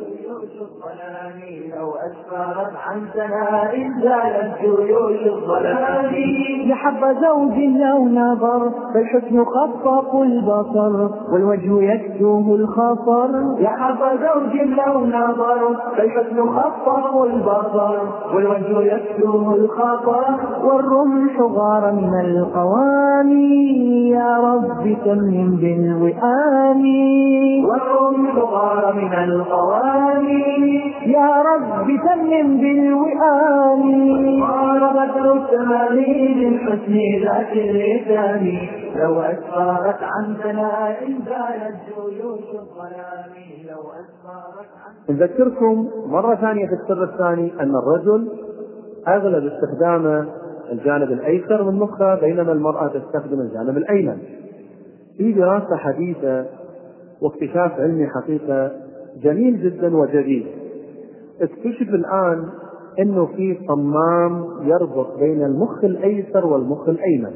لو أسفرت عن سناء زالت جيوش الظلام. لحب زوج لو نظر فالحسن خطف البصر والوجه يكتوه الخطر. لحب زوج لو نظر فالحسن خطف البصر والوجه يكتوه الخطر. والرمح غار من القواني يا رب تمم بالوئام. والرمح غار من القواني يا رب تمم بالوئام. قال بدر التمالي للحسن ذات اللسان لو أسفرت عن ثناء زالت جيوش الظلام. لو أسفرت عن. نذكركم مرة ثانية في السر الثاني أن الرجل أغلب استخدامه الجانب الأيسر من مخه بينما المرأة تستخدم الجانب الأيمن. في دراسة حديثة واكتشاف علمي حقيقة جميل جدا وجديد، اكتشف الآن أنه في صمام يربط بين المخ الأيسر والمخ الأيمن.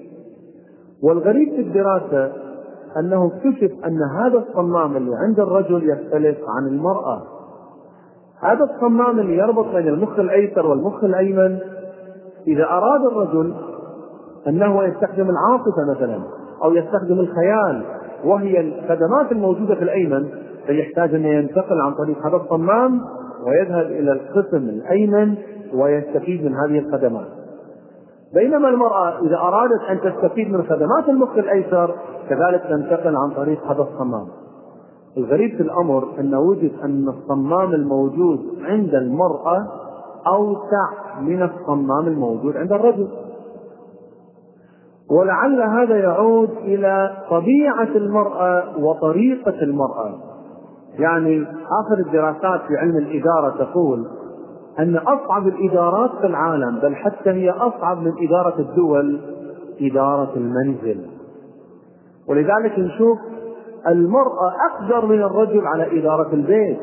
والغريب في الدراسة أنه اكتشف أن هذا الصمام اللي عند الرجل يختلف عن المرأة. هذا الصمام اللي يربط بين المخ الأيسر والمخ الأيمن إذا أراد الرجل أنه يستخدم العاطفة مثلا أو يستخدم الخيال وهي الخدمات الموجودة في الأيمن فيحتاج أن ينتقل عن طريق هذا الصمام ويذهب إلى القسم الأيمن ويستفيد من هذه الخدمات. بينما المرأة إذا أرادت أن تستفيد من خدمات المخ الأيسر كذلك تنتقل عن طريق هذا الصمام. الغريب في الأمر أن وجد أن الصمام الموجود عند المرأة أوسع من الصمام الموجود عند الرجل، ولعل هذا يعود إلى طبيعة المرأة وطريقة المرأة. يعني آخر الدراسات في علم الإدارة تقول أن أصعب الإدارات في العالم، بل حتى هي أصعب من إدارة الدول، إدارة المنزل. ولذلك نشوف المرأة أقدر من الرجل على إدارة البيت.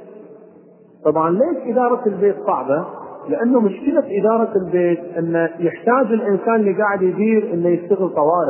طبعا ليش إدارة البيت صعبة؟ لأنه مشكلة إدارة البيت أن يحتاج الإنسان اللي قاعد يدير أنه يشتغل طوارئ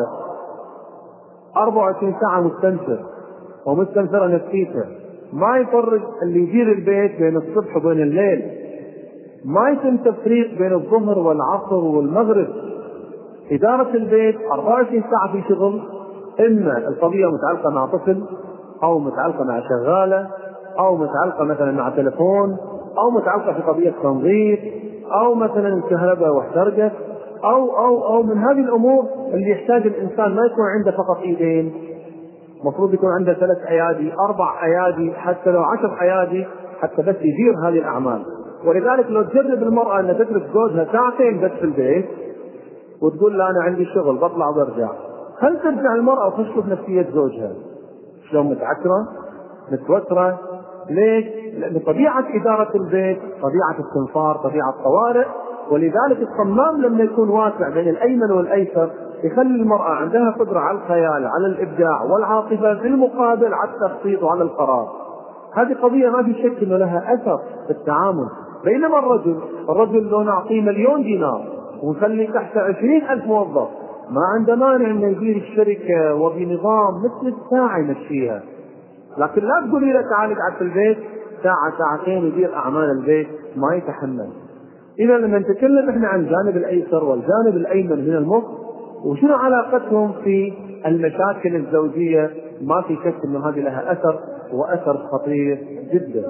أربعة وعشرين ساعة مستنفر ومستنفرة نفسيته، ما يفرق اللي يدير البيت بين الصبح وبين الليل، ما يتم تفريق بين الظهر والعصر والمغرب. إدارة البيت أربعة وعشرين ساعة في شغل، إما القضية متعلقة مع طفل، أو متعلقة مع شغالة، أو متعلقة مثلا مع تلفون، أو متعلقة في قضية تنظيف، أو مثلا الكهرباء واحترقت، أو أو أو من هذه الأمور اللي يحتاج الإنسان ما يكون عنده فقط إيدين، مفروض يكون عنده ثلاث أيادي، أربع أيادي، حتى لو عشر أيادي، حتى بس يدير هذه الأعمال. ولذلك لو تجرب المرأة أن تترك زوجها ساعتين بس في البيت وتقول لا أنا عندي شغل بطلع وبرجع، هل ترجع المرأة وتشوف نفسية زوجها شلون؟ متعكرة متوترة. ليش؟ لأن طبيعة إدارة البيت طبيعة استنفار، طبيعة طوارئ. ولذلك الصمام لما يكون واسع بين الأيمن والأيسر يخلي المرأة عندها قدرة على الخيال، على الإبداع والعاطفة، في المقابل على التخطيط وعلى القرار. هذه قضية ما في شك أنه لها أثر في التعامل. بينما الرجل الرجل لو نعطيه مليون دينار ونخلي تحت عشرين ألف موظف ما عنده مانع أنه يدير الشركة وبنظام مثل الساعة يمشيها. لكن لا تقولي له تعالي اقعد في البيت ساعة ساعتين يدير أعمال البيت، ما يتحمل. إذا لما نتكلم إحنا عن الجانب الأيسر والجانب الأيمن من المخ وشنو علاقتهم في المشاكل الزوجية، ما في شك أن هذه لها أثر وأثر خطير جدا.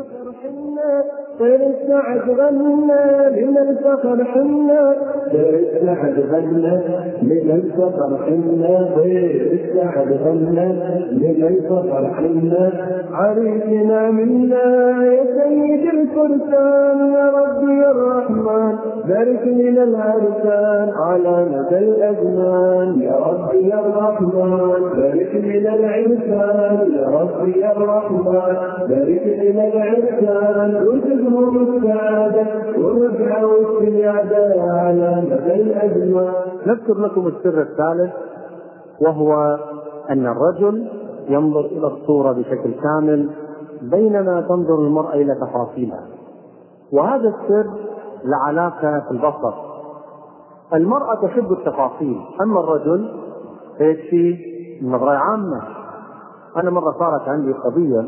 طير السعد غنى من الفخر حنا، طير السعد غنى من الفخر حنا، طير السعد غنى من الفخر حنا، عريسنا منا يا سيد الفرسان، يا ربي يا الرحمن بارك لنا العرسان على مدى الأزمان، يا ربي يا الرحمن بارك لنا العرسان، يا ربي يا الرحمن بارك لنا العرسان، وتزهر السعادة ورفع والسيادة على مدى الأزمان. نذكر لكم السر الثالث، وهو أن الرجل ينظر إلى الصورة بشكل كامل بينما تنظر المرأة إلى تفاصيلها. وهذا السر لعلاقة في البصر. المرأة تحب التفاصيل، أما الرجل فيكفي النظرة عامة. أنا مرة صارت عندي قضية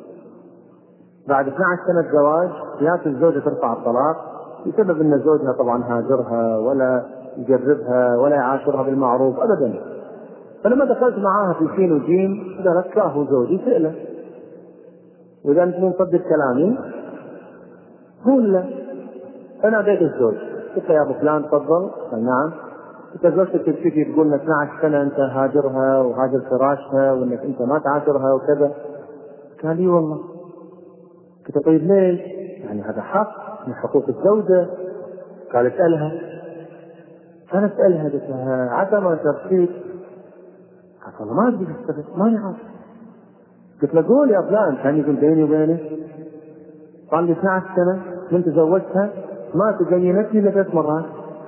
بعد اثنتي عشرة سنة زواج، جاءت الزوجة ترفع الطلاق بسبب أن زوجها طبعا هاجرها ولا يجربها ولا يعاشرها بالمعروف أبدا. فلما دخلت معاها في سين وجيم قالت كاهو زوجي سئله، وإذا أنت من صدق كلامي قول له. أنا أديت الزوج قلت له يا أبو فلان تفضل. قال نعم. قلت زوجتك تبكي تقول لك اثنتي عشرة سنة أنت هاجرها وهاجر فراشها وأنك أنت ما تعاشرها وكذا. قال لي والله. قلت طيب ليش؟ يعني هذا حق من حقوق الزوجة. قال اسألها. أنا أسألها قلت لها عسى ما تبكيك. قالت والله ما أدري استفدت ما نعرف. قلت له قول يا فلان كان يقول بيني وبينك. قال لي اثنتي عشرة سنة من تزوجتها ما تزينتني إلا ثلاث مرات.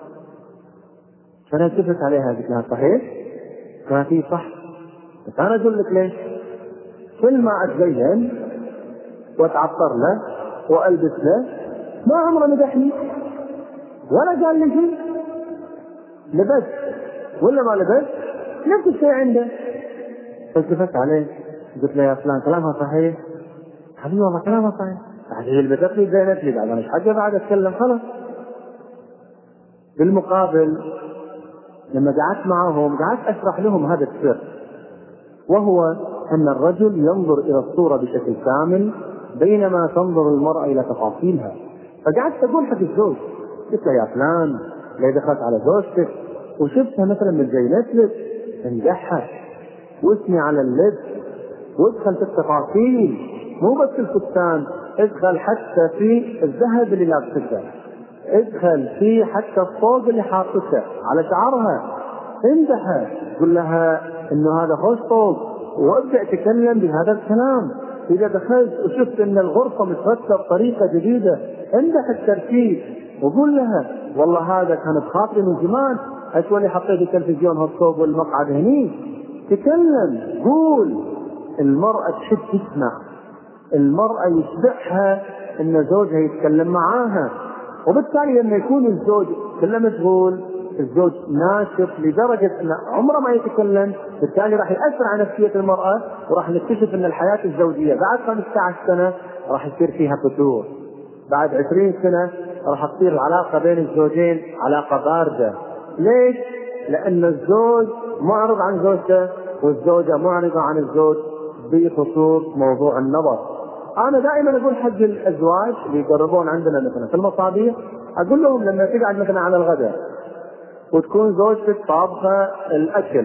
فأنا شفت عليها قلت لها صحيح؟ قالت لي صح. بس أنا أقول لك ليش؟ كل ما أتزين وأتعطر له وألبس له ما عمره مدحني ولا قال لي شيء. لبس ولا ما لبس نفس الشيء عنده. فالتفت عليه قلت له يا فلان كلامها صحيح؟ قال لي والله كلامها صحيح. هي اللي بدت لي زينت لي بعد أنا مش حاجة بعد أتكلم خلاص. بالمقابل لما قعدت معهم قعدت أشرح لهم هذا السر، وهو أن الرجل ينظر إلى الصورة بشكل كامل بينما تنظر المرأة إلى تفاصيلها. فقعدت أقول حق الزوج قلت له يا فلان لو دخلت على زوجتك وشفتها مثلا من زينت لك امدحها واسمي على اللبس وادخل في التفاصيل، مو بس الفستان، ادخل حتى في الذهب اللي لابسته، ادخل في حتى الصوغ اللي حاطته على شعرها، امدحها قل لها انه هذا خوش صوغ وابدأ تكلم بهذا الكلام. إذا دخلت وشفت أن الغرفة مترتبة بطريقة جديدة امدح التركيب وقول لها والله هذا كانت خاطري من زمان، أشوالي حطيت التلفزيون هالصوب والمقعد هني. تكلم، قول. المرأة تحب تسمع، المرأة يشبعها ان زوجها يتكلم معاها، وبالتالي لما يكون الزوج كله مشغول، الزوج ناشط لدرجة ان عمره ما يتكلم، بالتالي راح يأثر على نفسية المرأة، وراح نكتشف ان الحياة الزوجية بعد خمسة عشر سنة راح يصير فيها فتور، بعد عشرين سنة راح تصير العلاقة بين الزوجين علاقة باردة. ليش؟ لأن الزوج معرض عن زوجته والزوجة معرضة عن الزوج بخصوص موضوع النظر. أنا دائما أقول حق الأزواج اللي يقربون عندنا مثلا في المصابيح، أقول لهم لما تقعد مثلا على الغداء وتكون زوجتك طابخة الأكل،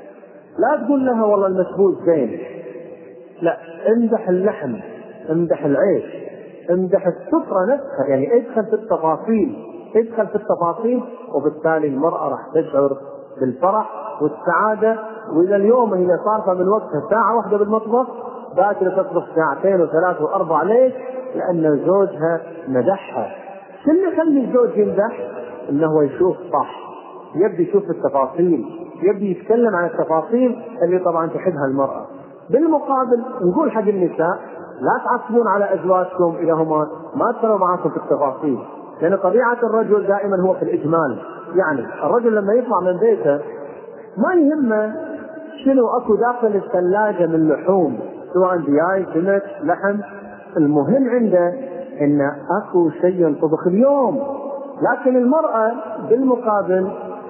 لا تقول لها والله المسبوس زين، لا، امدح اللحم، امدح العيش، امدح السفرة نفسها، يعني ادخل في التفاصيل، ادخل في التفاصيل، وبالتالي المرأة راح تشعر بالفرح والسعادة. وإذا اليوم هي صارفة من وقتها ساعة واحدة بالمطبخ، باكر تطبخ ساعتين وثلاث وأربع. ليش؟ لأن زوجها مدحها. شو اللي يخلي الزوج يمدح؟ إنه يشوف صح، يبدي يشوف التفاصيل، يبدي يتكلم عن التفاصيل اللي طبعا تحبها المرأة. بالمقابل نقول حق النساء لا تعصبون على أزواجكم إذا هما ما دخلوا معاكم في التفاصيل، لأن طبيعة الرجل دائما هو في الإجمال. يعني الرجل لما يطلع من بيته ما يهمه شنو أكو داخل الثلاجة من لحوم، سواء دياي، سمك، لحم، المهم عنده إن أكو شيء ينطبخ اليوم. لكن المرأة بالمقابل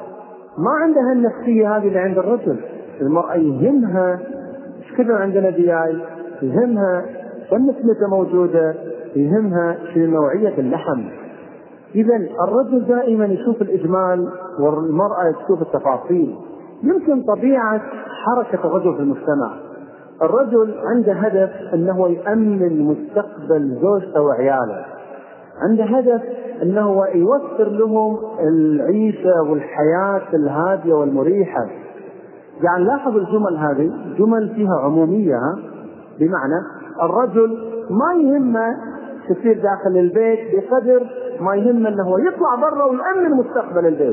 ما عندها النفسية هذه اللي عند الرجل. المرأة يهمها ايش كثر عندنا دياي، يهمها كم نسمته موجودة، يهمها في نوعية اللحم. إذا الرجل دائما يشوف الإجمال والمرأة تشوف التفاصيل. يمكن طبيعة حركة الرجل في المجتمع، الرجل عنده هدف أنه يأمن مستقبل زوجته وعياله، عنده هدف أنه يوفر لهم العيشة والحياة الهادية والمريحة. يعني لاحظ الجمل هذه جمل فيها عمومية، بمعنى الرجل ما يهمه تصير داخل البيت بقدر ما يهمه أنه يطلع برا ويأمن مستقبل البيت.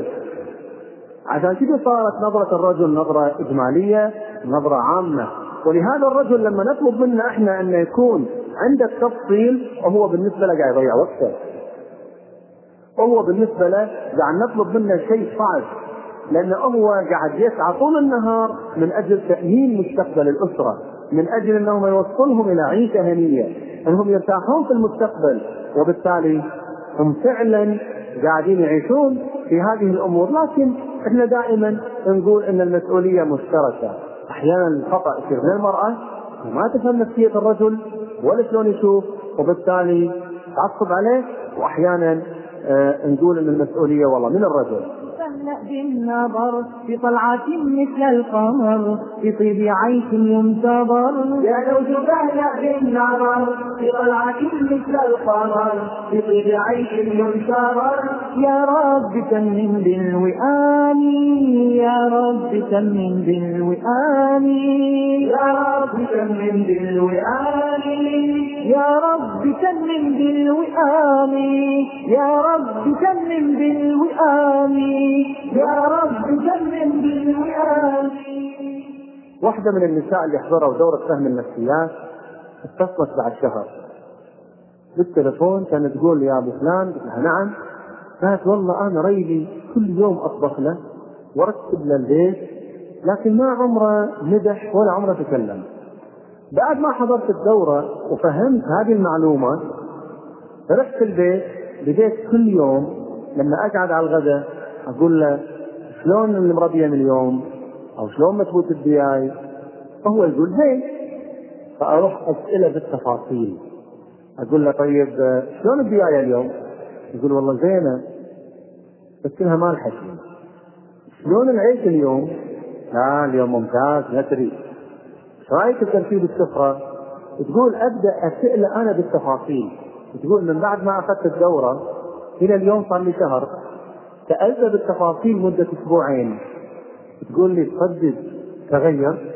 عشان كده صارت نظرة الرجل نظرة إجمالية، نظرة عامة. ولهذا الرجل لما نطلب منه احنا أن يكون عندك تفصيل، وهو بالنسبة له قاعد يضيع وقته، وهو بالنسبة له قاعد نطلب منه شيء صعب، لأنه هو قاعد يسعى طول النهار من أجل تأمين مستقبل الأسرة، من أجل أنهم يوصلهم إلى عيشة هنية، أنهم يرتاحون في المستقبل، وبالتالي هم فعلا قاعدين يعيشون في هذه الأمور. لكن احنا دائما نقول ان المسؤولية مشتركة. احيانا الخطأ يصير من المرأة وما تفهم نفسية الرجل ولا شلون يشوف، وبالتالي تعصب عليه، واحيانا آه نقول ان المسؤولية والله من الرجل. تهنأ بالنظر بطلعة مثل القمر بطيب عيش ينتظر، يا زوج تهنأ بالنظر بطلعة مثل القمر بطيب عيش ينتظر، يا رب تمن بالوئام، يا رب تمن بالوئام، يا رب تمن بالوئام، يا رب تمن بالوئام، يا رب تمن بالوئام، يا رب تمن بالوئام. واحدة من النساء اللي حضروا دورة فهم النفسيات اتصلت بعد شهر بالتلفون، كانت تقول يا ابو فلان، قلت لها نعم. قالت والله انا ريلي كل يوم اطبخ له وارتب له البيت، لكن ما عمره مدح ولا عمره تكلم. بعد ما حضرت الدورة وفهمت هذه المعلومة، رحت البيت بديت كل يوم لما اقعد على الغداء اقول له شلون المربية من اليوم، او شلون متبوت الدياي، فهو يقول زين. فاروح اسئله بالتفاصيل، اقول له طيب شلون الدياي اليوم؟ يقول والله زينه، بس كلها ما الحكي. شلون العيش اليوم؟ لا اليوم ممتاز نتري. ايش رايك بترتيب السفره؟ تقول ابدا اسئله انا بالتفاصيل. تقول من بعد ما اخذت الدوره الى اليوم صار لي شهر، سألت بالتفاصيل مدة أسبوعين. تقول لي تصدق تغير،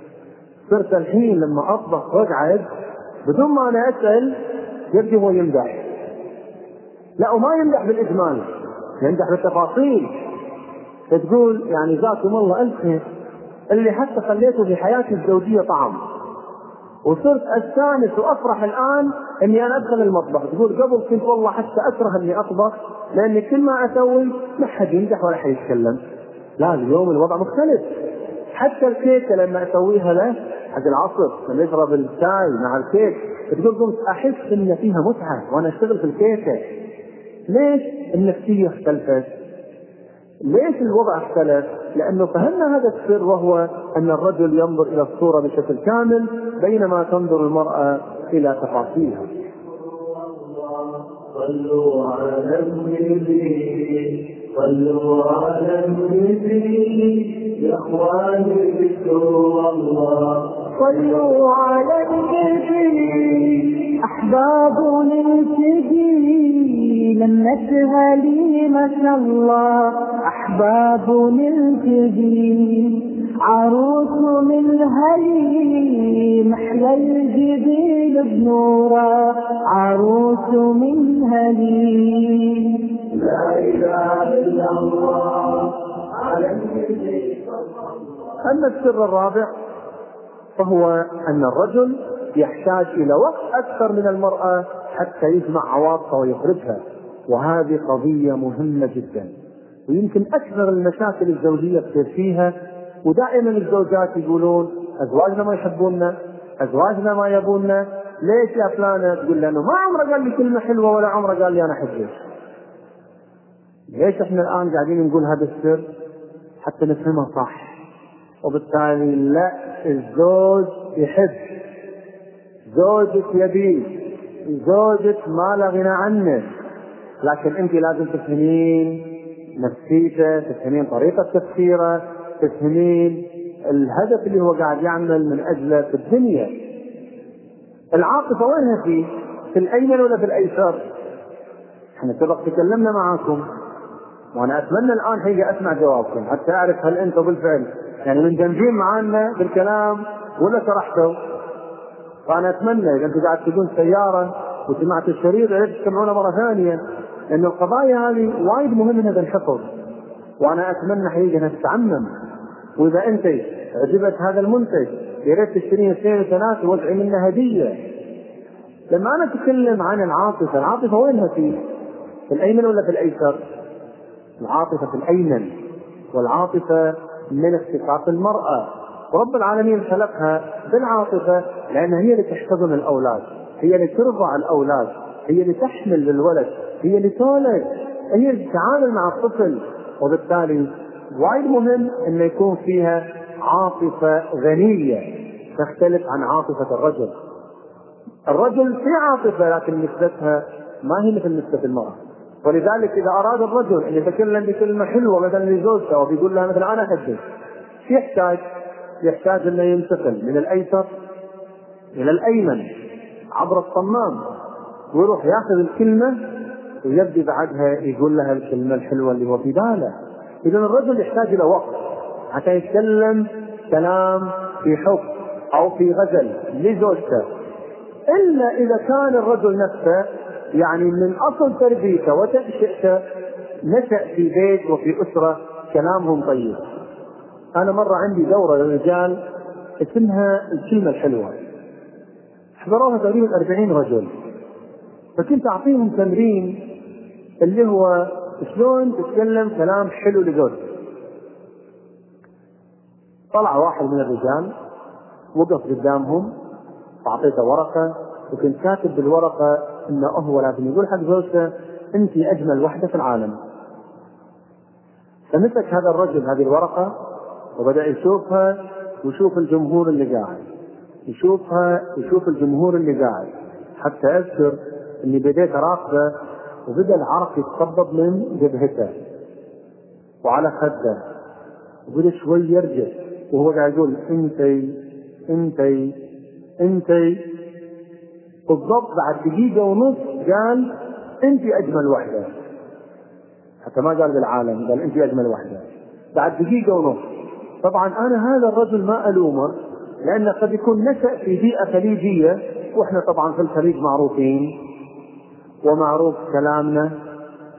صرت الحين لما أطبخ وأقعد بدون ما أنا أسأل يبدي هو يمدح. لا، وما يمدح بالاجمال، يمدح بالتفاصيل. فتقول يعني جزاكم الله الف خير اللي حتى خليته في حياتي الزوجيه طعم، وصرت استانس وافرح الان اني انا ادخل المطبخ. تقول قبل كنت والله حتى اكره اني اطبخ، لاني كل ما اسوي ما حد يمدح ولا حد يتكلم. لا، اليوم الوضع مختلف. حتى الكيكه لما اسويها له حق العصر لما يشرب الشاي مع الكيك، تقول قمت احس ان فيها متعه وانا اشتغل في الكيكه. ليش؟ النفسيه اختلفت. ليش الوضع اختلف؟ لأنه فهمنا هذا السر، وهو أن الرجل ينظر إلى الصورة بشكل كامل بينما تنظر المرأة إلى تفاصيلها. صلوا على النبي صلوا على النبي يا اخواني ذكروا الله. صلوا على النبي احباب نلتقي لمتها لي ما شاء الله. احباب نلتقي عروس من هلي محلى الجبيل بنورا. عروس من هلي لا اله الا الله على النبي. أما السر الرابع فهو أن الرجل يحتاج إلى وقت أكثر من المرأة حتى يجمع عواطفه ويخرجها، وهذه قضية مهمة جدا، ويمكن أكثر المشاكل الزوجية تصير فيها. ودائما الزوجات يقولون أزواجنا ما يحبوننا، أزواجنا ما يبوننا. ليش يا فلانة؟ تقول لأنه ما عمره قال لي كلمة حلوة ولا عمره قال لي أنا أحبك. ليش احنا الآن قاعدين نقول هذا السر؟ حتى نفهمه صح. وبالتالي لا، الزوج يحب، زوجك يبي، زوجك ما لا غنى عنه، لكن انت لازم تفهمين نفسيته، تفهمين طريقة تفكيره، تفهمين الهدف اللي هو قاعد يعمل من أجله في الدنيا. العاطفة وينها فيه؟ في الأيمن ولا في الأيسر؟ احنا سبق تكلمنا معاكم، وأنا أتمنى الآن حقيقة أسمع جوابكم حتى أعرف هل أنتم بالفعل يعني مندمجين معنا بالكلام ولا شرحتوا. فأنا أتمنى إذا أنتم قاعد تكون سيارة وسمعت الشريط عرفت تسمعونه مرة ثانية، لأن القضايا هذه وايد مهم إنها تنحفظ، وأنا أتمنى حقيقة أنها تتعمم. وإذا أنت عجبت هذا المنتج يا ريت تشتريه اثنين وثلاثة ووزعي منه هدية. لما أنا أتكلم عن العاطفة، العاطفة وينها فيه؟ في الأيمن ولا في الأيسر؟ العاطفة في الأيمن، والعاطفة من اختصاص المرأة، ورب العالمين خلقها بالعاطفة لأنها هي اللي تحتضن الأولاد، هي اللي ترضع الأولاد، هي اللي تحمل للولد، هي اللي تولد، هي اللي تتعامل مع الطفل. وبالتالي وايد مهم أن يكون فيها عاطفة غنية تختلف عن عاطفة الرجل. الرجل في عاطفة لكن نسبتها ما هي مثل نسبة المرأة. ولذلك إذا أراد الرجل أن يتكلم بكلمة حلوة مثلا لزوجته وبيقول لها مثلا أنا أحبك، يحتاج يحتاج أنه ينتقل من الأيسر إلى الأيمن عبر الصمام، ويروح يأخذ الكلمة ويبدي بعدها يقول لها الكلمة الحلوة اللي هو في باله. إذن الرجل يحتاج إلى وقت حتى يتكلم كلام في حب أو في غزل لزوجته، إلا إذا كان الرجل نفسه يعني من أصل تربيته وتنشئته نشأ في بيت وفي أسرة كلامهم طيب. أنا مرة عندي دورة للرجال اسمها الكلمة الحلوة، حضروها تقريبا أربعين رجل، فكنت أعطيهم تمرين اللي هو شلون تتكلم كلام حلو لزوجك. طلع واحد من الرجال وقف قدامهم، أعطيته ورقة وكنت كاتب بالورقة إنه هو لازم يقول حق زوجته أنت أجمل وحدة في العالم. فمسك هذا الرجل هذه الورقة وبدأ يشوفها ويشوف الجمهور اللي قاعد، يشوفها يشوف الجمهور اللي قاعد، حتى أذكر إني بديت أراقبه وبدأ العرق يتصبب من جبهته وعلى خده، وبدأ شوي يرجع وهو قاعد يقول أنتي أنتي أنتي. بالضبط بعد دقيقة ونص قال أنتي أجمل وحدة، حتى ما قال بالعالم، قال أنتي أجمل وحدة بعد دقيقة ونص. طبعا أنا هذا الرجل ما ألومه، لأنه قد يكون نشأ في بيئة خليجية، وإحنا طبعا في الخليج معروفين ومعروف كلامنا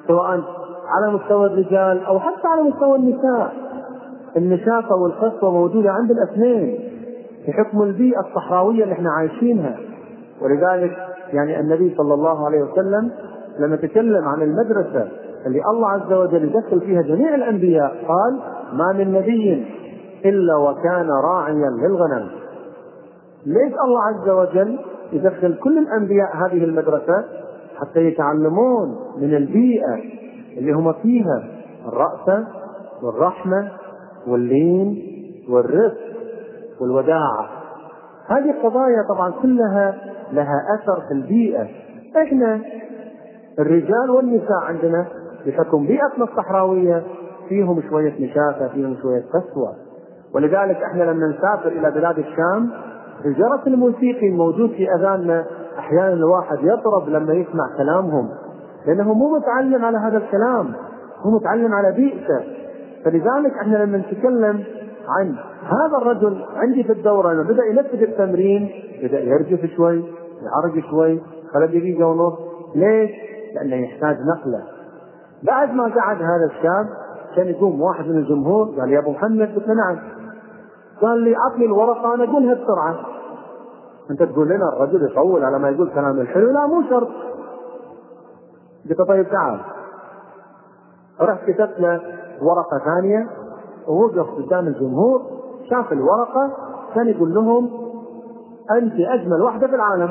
سواء على مستوى الرجال أو حتى على مستوى النساء. النشاطة والقسوة موجودة عند الاثنين في حكم البيئة الصحراوية اللي احنا عايشينها. ولذلك يعني النبي صلى الله عليه وسلم لما تكلم عن المدرسة اللي الله عز وجل يدخل فيها جميع الأنبياء قال: ما من نبي إلا وكان راعيا للغنم. ليش الله عز وجل يدخل كل الأنبياء هذه المدرسة؟ حتى يتعلمون من البيئة اللي هم فيها الرأفة والرحمة واللين والرفق والوداعة. هذه القضايا طبعا كلها لها أثر في البيئة. إحنا الرجال والنساء عندنا بحكم بيئتنا الصحراوية فيهم شوية نشافة، فيهم شوية قسوة. ولذلك احنا لما نسافر إلى بلاد الشام الجرس الموسيقي الموجود في أذاننا أحيانا الواحد يضرب لما يسمع كلامهم، لأنه مو متعلم على هذا الكلام، هو متعلم على بيئته. فلذلك احنا لما نتكلم عن هذا الرجل عندي في الدورة لما بدأ ينفذ التمرين بدأ يرجف شوي، يعرج شوي، خلال دقيقة ونص. ليش؟ لأنه يحتاج نقلة. بعد ما قعد هذا الشاب كان يقوم واحد من الجمهور قال: يا أبو محمد. قلت له: نعم. قال لي: أعطني الورقة أنا أقولها بسرعة. أنت تقول لنا الرجل يطول على ما يقول كلام الحلو؟ لا، مو شرط. قلت: طيب تعال. رحت كتبت له ورقة ثانية ووقف قدام الجمهور، شاف الورقة كان يقول لهم: أنت أجمل واحدة في العالم.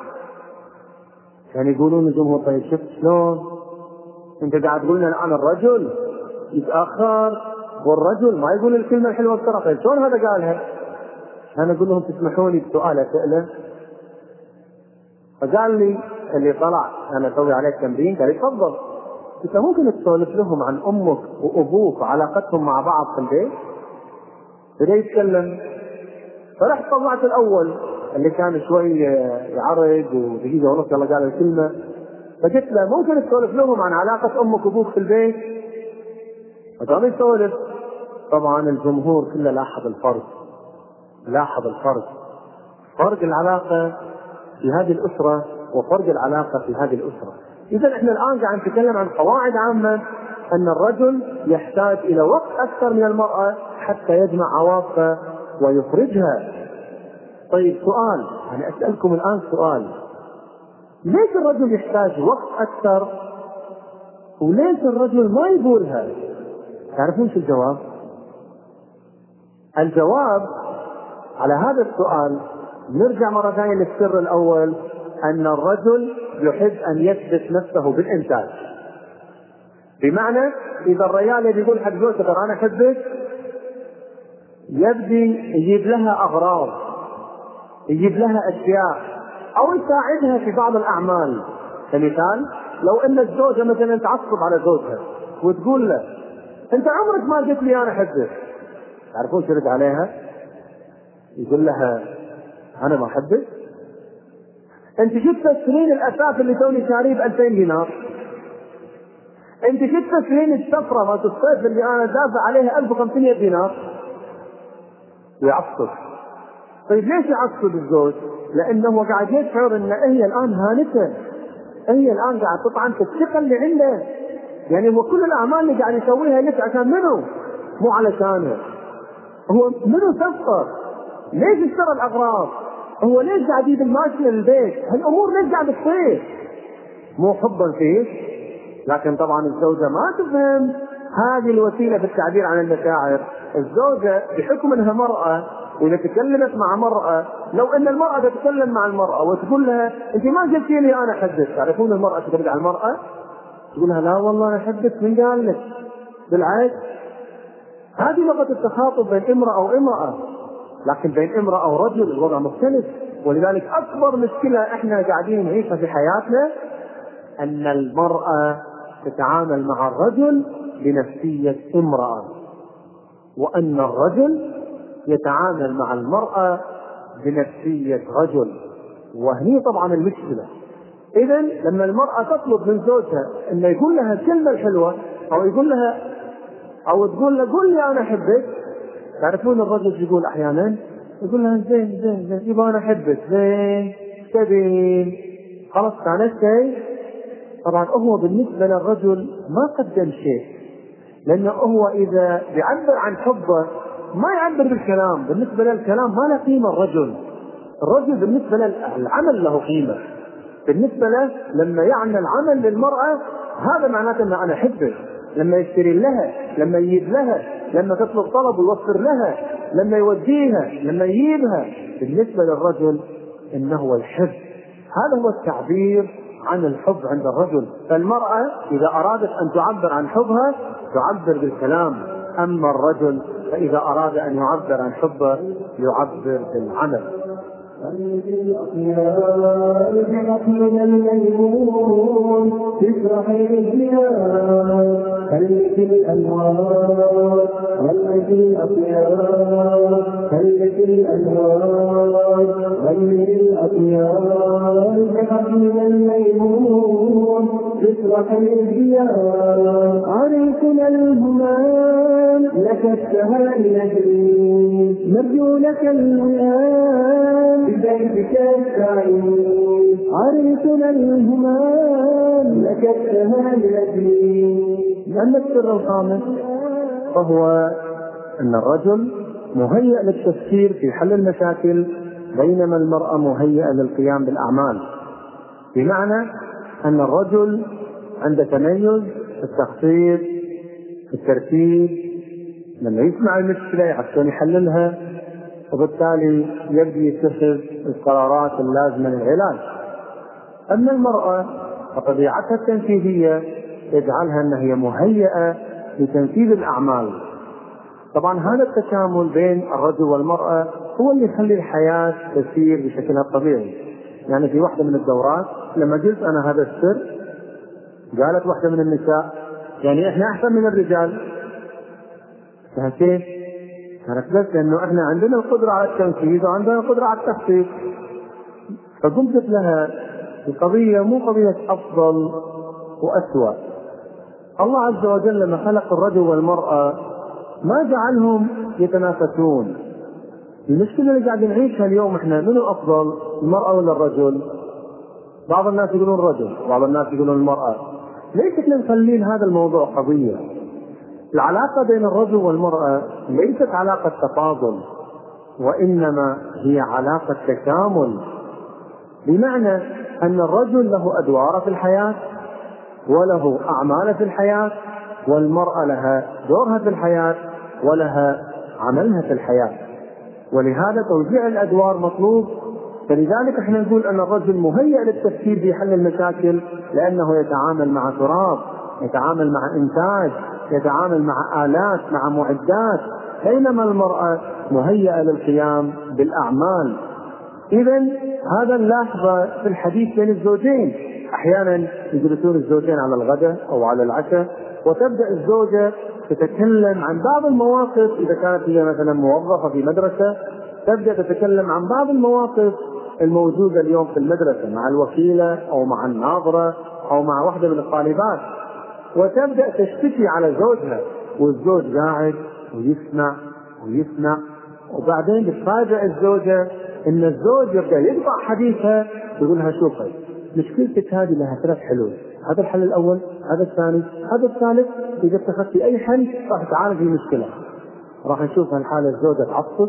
كان يقولون الجمهور: طيب شفت شلون؟ أنت قاعد تقول لنا الآن الرجل يتأخر والرجل ما يقول الكلمة الحلوة بسرعة. طيب شلون هذا قالها؟ أنا أقول لهم: تسمحوني بسؤال أسأله؟ فقال لي اللي طلع أنا أسوي عليك تمرين. قال لي: تفضل. أنت ممكن تسولف لهم عن أمك وأبوك وعلاقتهم مع بعض في البيت؟ بدأ يتكلم. فرحت طلعت الأول اللي كان شوي يعرج ودقيقة ونص يلا قال الكلمة. فقلت له: ممكن تسولف لهم عن علاقة أمك وأبوك في البيت؟ فقام يسولف. طبعا الجمهور كله لاحظ الفرق، لاحظ الفرق، فرق العلاقة في هذه الأسرة وفرق العلاقة في هذه الأسرة. إذا إحنا الآن قاعد نتكلم عن قواعد عامة أن الرجل يحتاج إلى وقت أكثر من المرأة حتى يجمع عواطفه ويخرجها. طيب سؤال، أنا أسألكم الآن سؤال: ليش الرجل يحتاج وقت أكثر وليش الرجل ما يقولها؟ تعرفون شو الجواب؟ الجواب على هذا السؤال نرجع مرة ثانية للسر الأول، أن الرجل يحب أن يثبت نفسه بالإنتاج. بمعنى إذا الرجال يقول حق زوجته ترى أنا أحبك، يبدي يجيب لها أغراض، يجيب لها أشياء أو يساعدها في بعض الأعمال. كمثال لو أن الزوجة مثلا تعصب على زوجها وتقول له: أنت عمرك ما قلت لي أنا أحبك، تعرفون شو يرد عليها؟ يقول لها: أنا ما أحبك؟ أنت شفت تشترين الأثاث اللي توني شاريه بألفين دينار؟ أنت شفت تشترين السفرة مالت الصيف اللي أنا دافع عليها ألف وخمسمائة دينار؟ ويعصب. طيب ليش يعصب الزوج؟ لأنه قاعد يشعر أن هي الآن هانته، هي الآن قاعد تطعن في الثقة اللي عنده. يعني هو كل الأعمال اللي قاعد يسويها ليش؟ عشان منه؟ مو علشانه. هو منه سفر؟ ليش اشترى الأغراض؟ هو ليش قاعد يجيب الماشية للبيت؟ هالأمور ليش قاعد تصير؟ مو حبا فيه. لكن طبعا الزوجة ما تفهم هذه الوسيلة في التعبير عن المشاعر. الزوجة بحكم انها مرأة واذا تكلمت مع مرأة، لو ان المرأة تتكلم مع المرأة وتقول لها: انت ما قلتي لي انا احبك، تعرفون المرأة ترد على المرأة تقول لها: لا والله انا احبك، من قال لك؟ بالعكس، هذه لغة التخاطب بين امرأة وامرأة. لكن بين امرأة ورجل الوضع مختلف. ولذلك اكبر مشكلة احنا قاعدين نعيشها في حياتنا ان المرأة تتعامل مع الرجل بنفسية امرأة، وان الرجل يتعامل مع المرأة بنفسية رجل. وهني طبعا المشكلة. اذا لما المرأة تطلب من زوجها انه يقول لها الكلمة الحلوة او يقول لها او تقول له: قول لي انا احبك، تعرفون الرجل يقول احيانا يقول لها: زين زين زين يبغى انا احبك، زين تبين خلاص استانستي، طبعا هو بالنسبة للرجل ما قدم شيء، لأنه هو إذا بيعبر عن حبه ما يعبر بالكلام، بالنسبة للكلام ما له قيمة. الرجل الرجل بالنسبة للعمل له قيمة، بالنسبة له لما يعمل عمل للمرأة هذا معناته أن أنا أحبه، لما يشتري لها، لما يجيب لها، لما تطلب طلب ويوفر لها، لما يوديها، لما يجيبها. بالنسبة للرجل إنه هو الحب، هذا هو التعبير عن الحب عند الرجل. فالمرأة إذا أرادت أن تعبر عن حبها تعبر بالكلام، أما الرجل فإذا أراد أن يعبر عن حبه يعبر بالعمل. من الميمون تفرح الرياء خلت الأنوار غلت الأطيار خلت الأنوار غلت الأطيار من الميمون تفرح الرياء عريسنا الهمام لك التهاني نجري نرجو لك الوئام بيتك السعيد عريسنا الهمام لك التهاني نجري. لأن السر الخامس فهو أن الرجل مهيئ للتفكير في حل المشاكل بينما المرأة مهيئة للقيام بالأعمال، بمعنى أن الرجل عنده تميز في التخطيط في الترتيب، لما يسمع المشكلة يحسن يحللها وبالتالي يبدأ يتخذ القرارات اللازمة للعلاج. أما المرأة فطبيعتها التنفيذية يجعلها أنها هي مهيئة لتنفيذ الأعمال. طبعا هذا التكامل بين الرجل والمرأة هو اللي يخلي الحياة تسير بشكلها الطبيعي. يعني في واحدة من الدورات لما قلت أنا هذا السر، قالت واحدة من النساء يعني إحنا أحسن من الرجال. كيف؟ كانت بس لأنه إحنا عندنا القدرة على التنفيذ وعندنا القدرة على التخطيط. فقلت لها القضية مو قضية أفضل وأسوأ. الله عز وجل لما خلق الرجل والمرأة ما جعلهم يتنافسون. المشكلة اللي قاعد نعيشها اليوم إحنا منو أفضل، المرأة ولا الرجل؟ بعض الناس يقولون الرجل، بعض الناس يقولون المرأة. ليش احنا مخلين هذا الموضوع قضية؟ العلاقة بين الرجل والمرأة ليست علاقة تفاضل، وإنما هي علاقة تكامل، بمعنى أن الرجل له أدوار في الحياة وله أعمال في الحياة، والمرأة لها دورها في الحياة ولها عملها في الحياة، ولهذا توزيع الأدوار مطلوب. فلذلك احنا نقول أن الرجل مهيئ للتفكير في حل المشاكل لأنه يتعامل مع تراب، يتعامل مع إنتاج، يتعامل مع آلات، مع معدات، بينما المرأة مهيئة للقيام بالأعمال. إذن هذا نلاحظه في الحديث بين الزوجين، أحيانا يجلسون الزوجين على الغداء أو على العشاء وتبدأ الزوجة تتكلم عن بعض المواقف، إذا كانت هي مثلا موظفة في مدرسة تبدأ تتكلم عن بعض المواقف الموجودة اليوم في المدرسة مع الوكيلة أو مع الناظرة أو مع واحدة من الطالبات، وتبدأ تشتكي على زوجها، والزوج قاعد ويسمع ويسمع، وبعدين تتفاجأ الزوجة إن الزوج يبدأ يقطع حديثها ويقول لها شوفي مشكلتك هذه لها ثلاث حلول، هذا الحل الأول، هذا الثاني، هذا الثالث، إذا اتخذتي أي حل راح تعالج المشكلة. راح نشوف هالحالة الزوجة تعصب،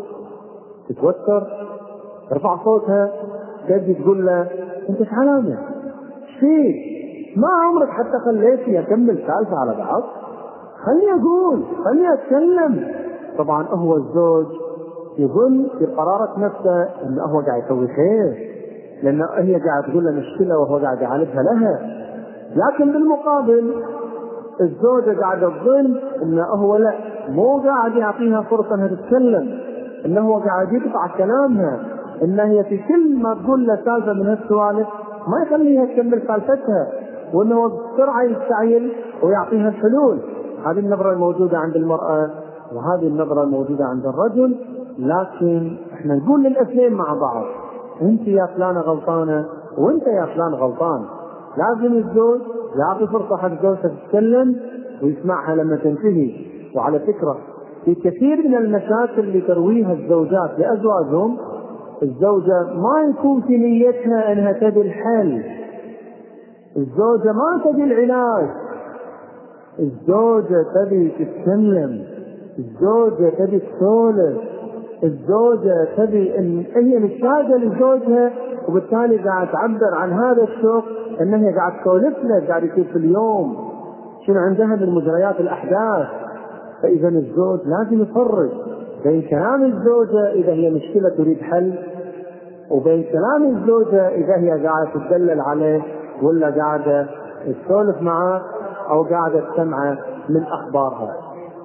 تتوتر، ترفع صوتها، تجي تقول له أنت ايش علامة؟ شيء ما عمرك حتى خليتني أكمل سالفة على بعض، خلني أقول، خلني أتكلم. طبعا هو الزوج يظن في قرارة نفسه أنه هو قاعد يسوي خير، لأنه هي قاعد تقول له مشكلة وهو قاعد يعالجها لها، لكن بالمقابل الزوجة قاعد تظن أنه هو لا مو قاعد يعطيها فرصة أنها تتكلم، أنه هو قاعد يقطع كلامها، أنه هي في كل ما تقول له سالفة من هالسوالف ما يخليها تكمل سالفتها، وأنه بسرعة يستعجل ويعطيها الحلول. هذه النظرة الموجودة عند المرأة وهذه النظرة الموجودة عند الرجل، لكن احنا نقول للاثنين مع بعض انت يا فلانة غلطانة وانت يا فلان غلطان. لازم الزوج يعطي فرصة حق زوجته تتكلم ويسمعها لما تنتهي. وعلى فكرة في كثير من المشاكل اللي ترويها الزوجات لأزواجهم الزوجة ما يكون في نيتها انها تبي الحل، الزوجة ما تبي العلاج، الزوجة تبي تتكلم، الزوجة تبي تسولف، الزوجة تبي ان هي مشتاقة لزوجها، وبالتالي قاعد تعبر عن هذا الشوق انها قاعد تسولف له، قاعد يصير في اليوم شنو عندها من مجريات الاحداث. فاذا الزوج لازم يفرق بين كلام الزوجة اذا هي مشكلة تريد حل، وبين كلام الزوجة اذا هي قاعدة تدلل عليه ولا قاعدة تسولف معه او قاعدة تسمعه من اخبارها.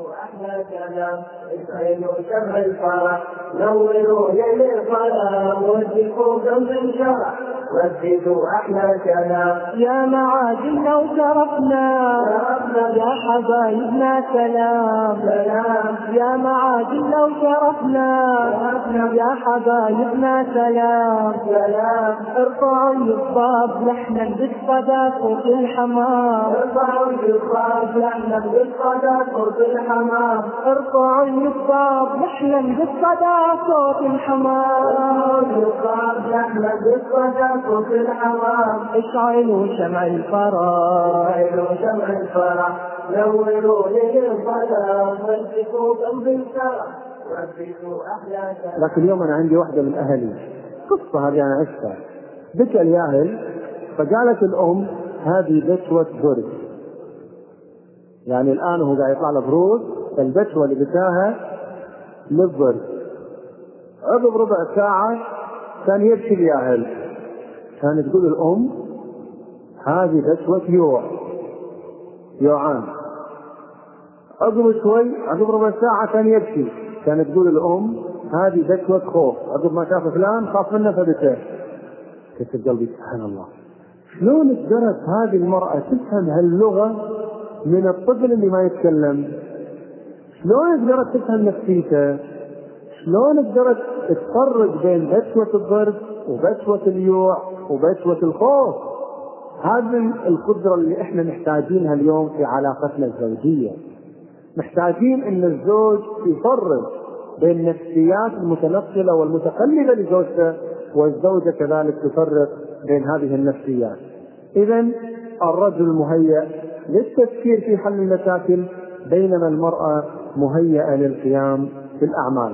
اسعدوا شمع الفرح، نوروا ليل الصلاة، وزقوا قلب الشرح، وزدوا أحلى كلام. يا معادن لو شرفنا يا حبايبنا سلام سلام، يا معادن لو شرفنا يا حبايبنا سلام سلام. ارفعوا اليصاب لحنا بالصدى صوت الحمام، ارفعوا اليصاب لحنا بالصدى صوت الحمام، ارفعوا اليصاب لحنا بالصدى صوت الحمام، اليصاب لحنا بالصدى صوت الحمام. اشعلوا شمع الفرح، اشعلوا شمع الفرح، نوروا ليل الصلاة، وزقوا قلب الشرح، وزقوا أحلى كلام. لكن اليوم انا عندي واحدة من اهلي قصة هذه انا عشتها، بكى الياهل فقالت الام هذه بشوة برد، يعني الان هو قاعد يطلع له برود، فالبشوة اللي بكاها للبرد. عقب ربع ساعة كان يبكي الياهل، كانت تقول الام هذه بشوة يوع يوعان. عقب شوي عقب ربع ساعة كان يبكي، كانت تقول الام هذه بشوة خوف، عقب ما شاف فلان خاف منه فبكى. كتب قلبي سبحان الله، شلون قدرت هذه المرأة تفهم هاللغة من الطفل اللي ما يتكلم؟ شلون قدرت تفهم نفسيته؟ شلون قدرت تفرق بين بشوة الضرب وبشوة اليوع وبشوة الخوف؟ هذه القدرة اللي احنا محتاجينها اليوم في علاقتنا الزوجية. محتاجين ان الزوج يفرق بين النفسيات المتنقلة والمتقلبة لزوجته، والزوجة كذلك تفرق بين هذه النفسيات. إذن الرجل مهيأ للتفكير في حل المشاكل، بينما المرأة مهيئة للقيام بالأعمال.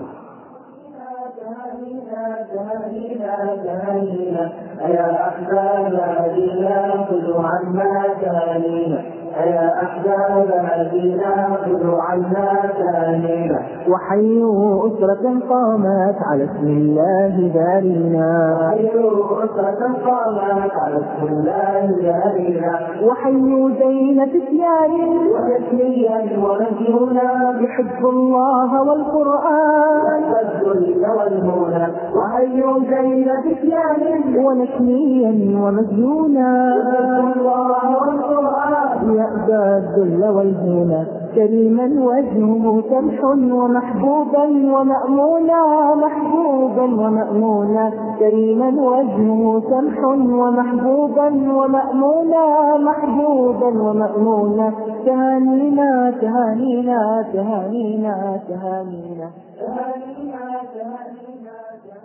يا أحباب هدينا خذوا عنا تهانينا، يا أحباب هدينا خذوا عنا تهانينا. وحيوا أسرة قامت على اسم الله دارنا، وحيوا أسرة قامت على اسم الله دارنا. وحيوا زين فتيان وتسليا ونجونا، يحب الله والقرآن والذل والهنا. وحيوا زين فتيان ونسليا ومجنونا، يحب الله والقرآن يأبى الذل والهنا. كريما وجهه سمح ومحبوبا ومأمونا، محبوبا ومأمونا. كريما وجهه سمح ومحبوبا ومأمونا، محبوبا ومأمونا. تهانينا تهانينا تهانينا تهانينا تهانينا تهانينا.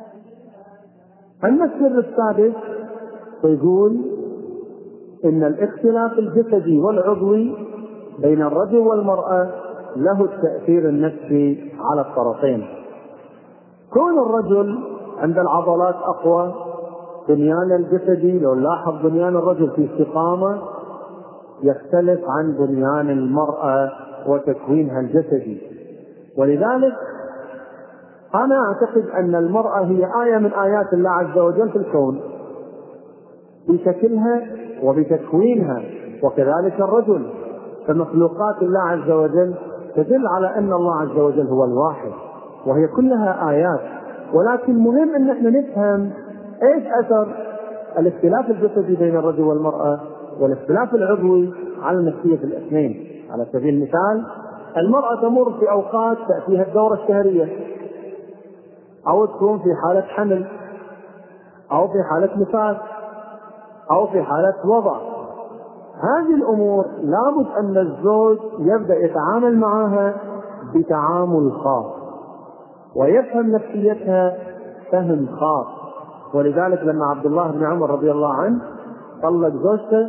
أما السر السادس فيقول إن الاختلاف الجسدي والعضوي بين الرجل والمرأة له التأثير النفسي على الطرفين. كون الرجل عند العضلات أقوى، بنيان الجسدي لو لاحظ بنيان الرجل في استقامة يختلف عن بنيان المرأة وتكوينها الجسدي. ولذلك أنا أعتقد أن المرأة هي آية من آيات الله عز وجل في الكون بشكلها وبتكوينها، وكذلك الرجل. فمخلوقات الله عز وجل تدل على أن الله عز وجل هو الواحد، وهي كلها آيات. ولكن مهم أن احنا نفهم ايش أثر الاختلاف الجسدي بين الرجل والمرأة والاختلاف العضوي على نفسية الاثنين. على سبيل المثال، المرأة تمر في أوقات تأتيها الدورة الشهرية، أو تكون في حالة حمل، أو في حالة نفاس، أو في حالة وضع. هذه الأمور لابد أن الزوج يبدأ يتعامل معها بتعامل خاص، ويفهم نفسيتها فهم خاص. ولذلك لما عبد الله بن عمر رضي الله عنه طلق زوجته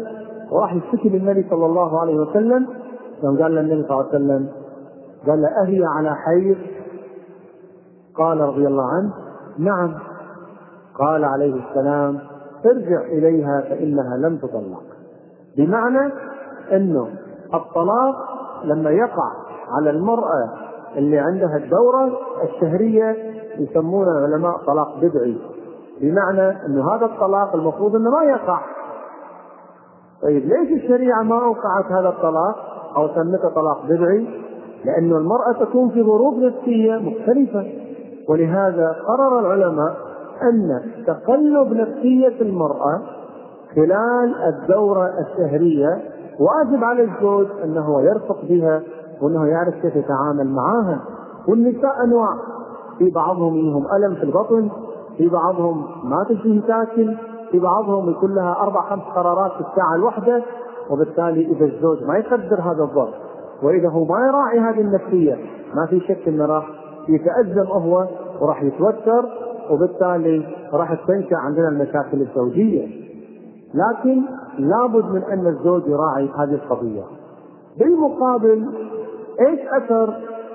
وراح يشتكي للنبي صلى الله عليه وسلم. يوم قال للنبي صلى الله عليه وسلم، قال له أهي على حيض؟ قال رضي الله عنه نعم. قال عليه السلام ارجع إليها فإنها لم تطلق. بمعنى أنه الطلاق لما يقع على المرأة اللي عندها الدورة الشهرية يسمونه العلماء طلاق بدعي، بمعنى أنه هذا الطلاق المفروض أنه ما يقع. طيب ليش الشريعة ما أوقعت هذا الطلاق أو سمته طلاق بدعي؟ لأن المرأة تكون في ظروف نفسية مختلفة، ولهذا قرر العلماء أن تقلب نفسية المرأة خلال الدورة الشهرية واجب على الزوج أنه يرفق بها وأنه يعرف كيف يتعامل معها. والنساء أنواع، في بعضهم منهم ألم في البطن، في بعضهم ما تشتهي تاكل، في بعضهم يكون لها أربع خمس قرارات في الساعة الواحدة. وبالتالي إذا الزوج ما يقدر هذا الضغط وإذا هو ما يراعي هذه النفسية ما في شك أنه راح يتأزم هو وراح يتوتر، وبالتالي راح تنشأ عندنا المشاكل الزوجية. لكن لابد من أن الزوج يراعي هذه القضية. بالمقابل إيش أثر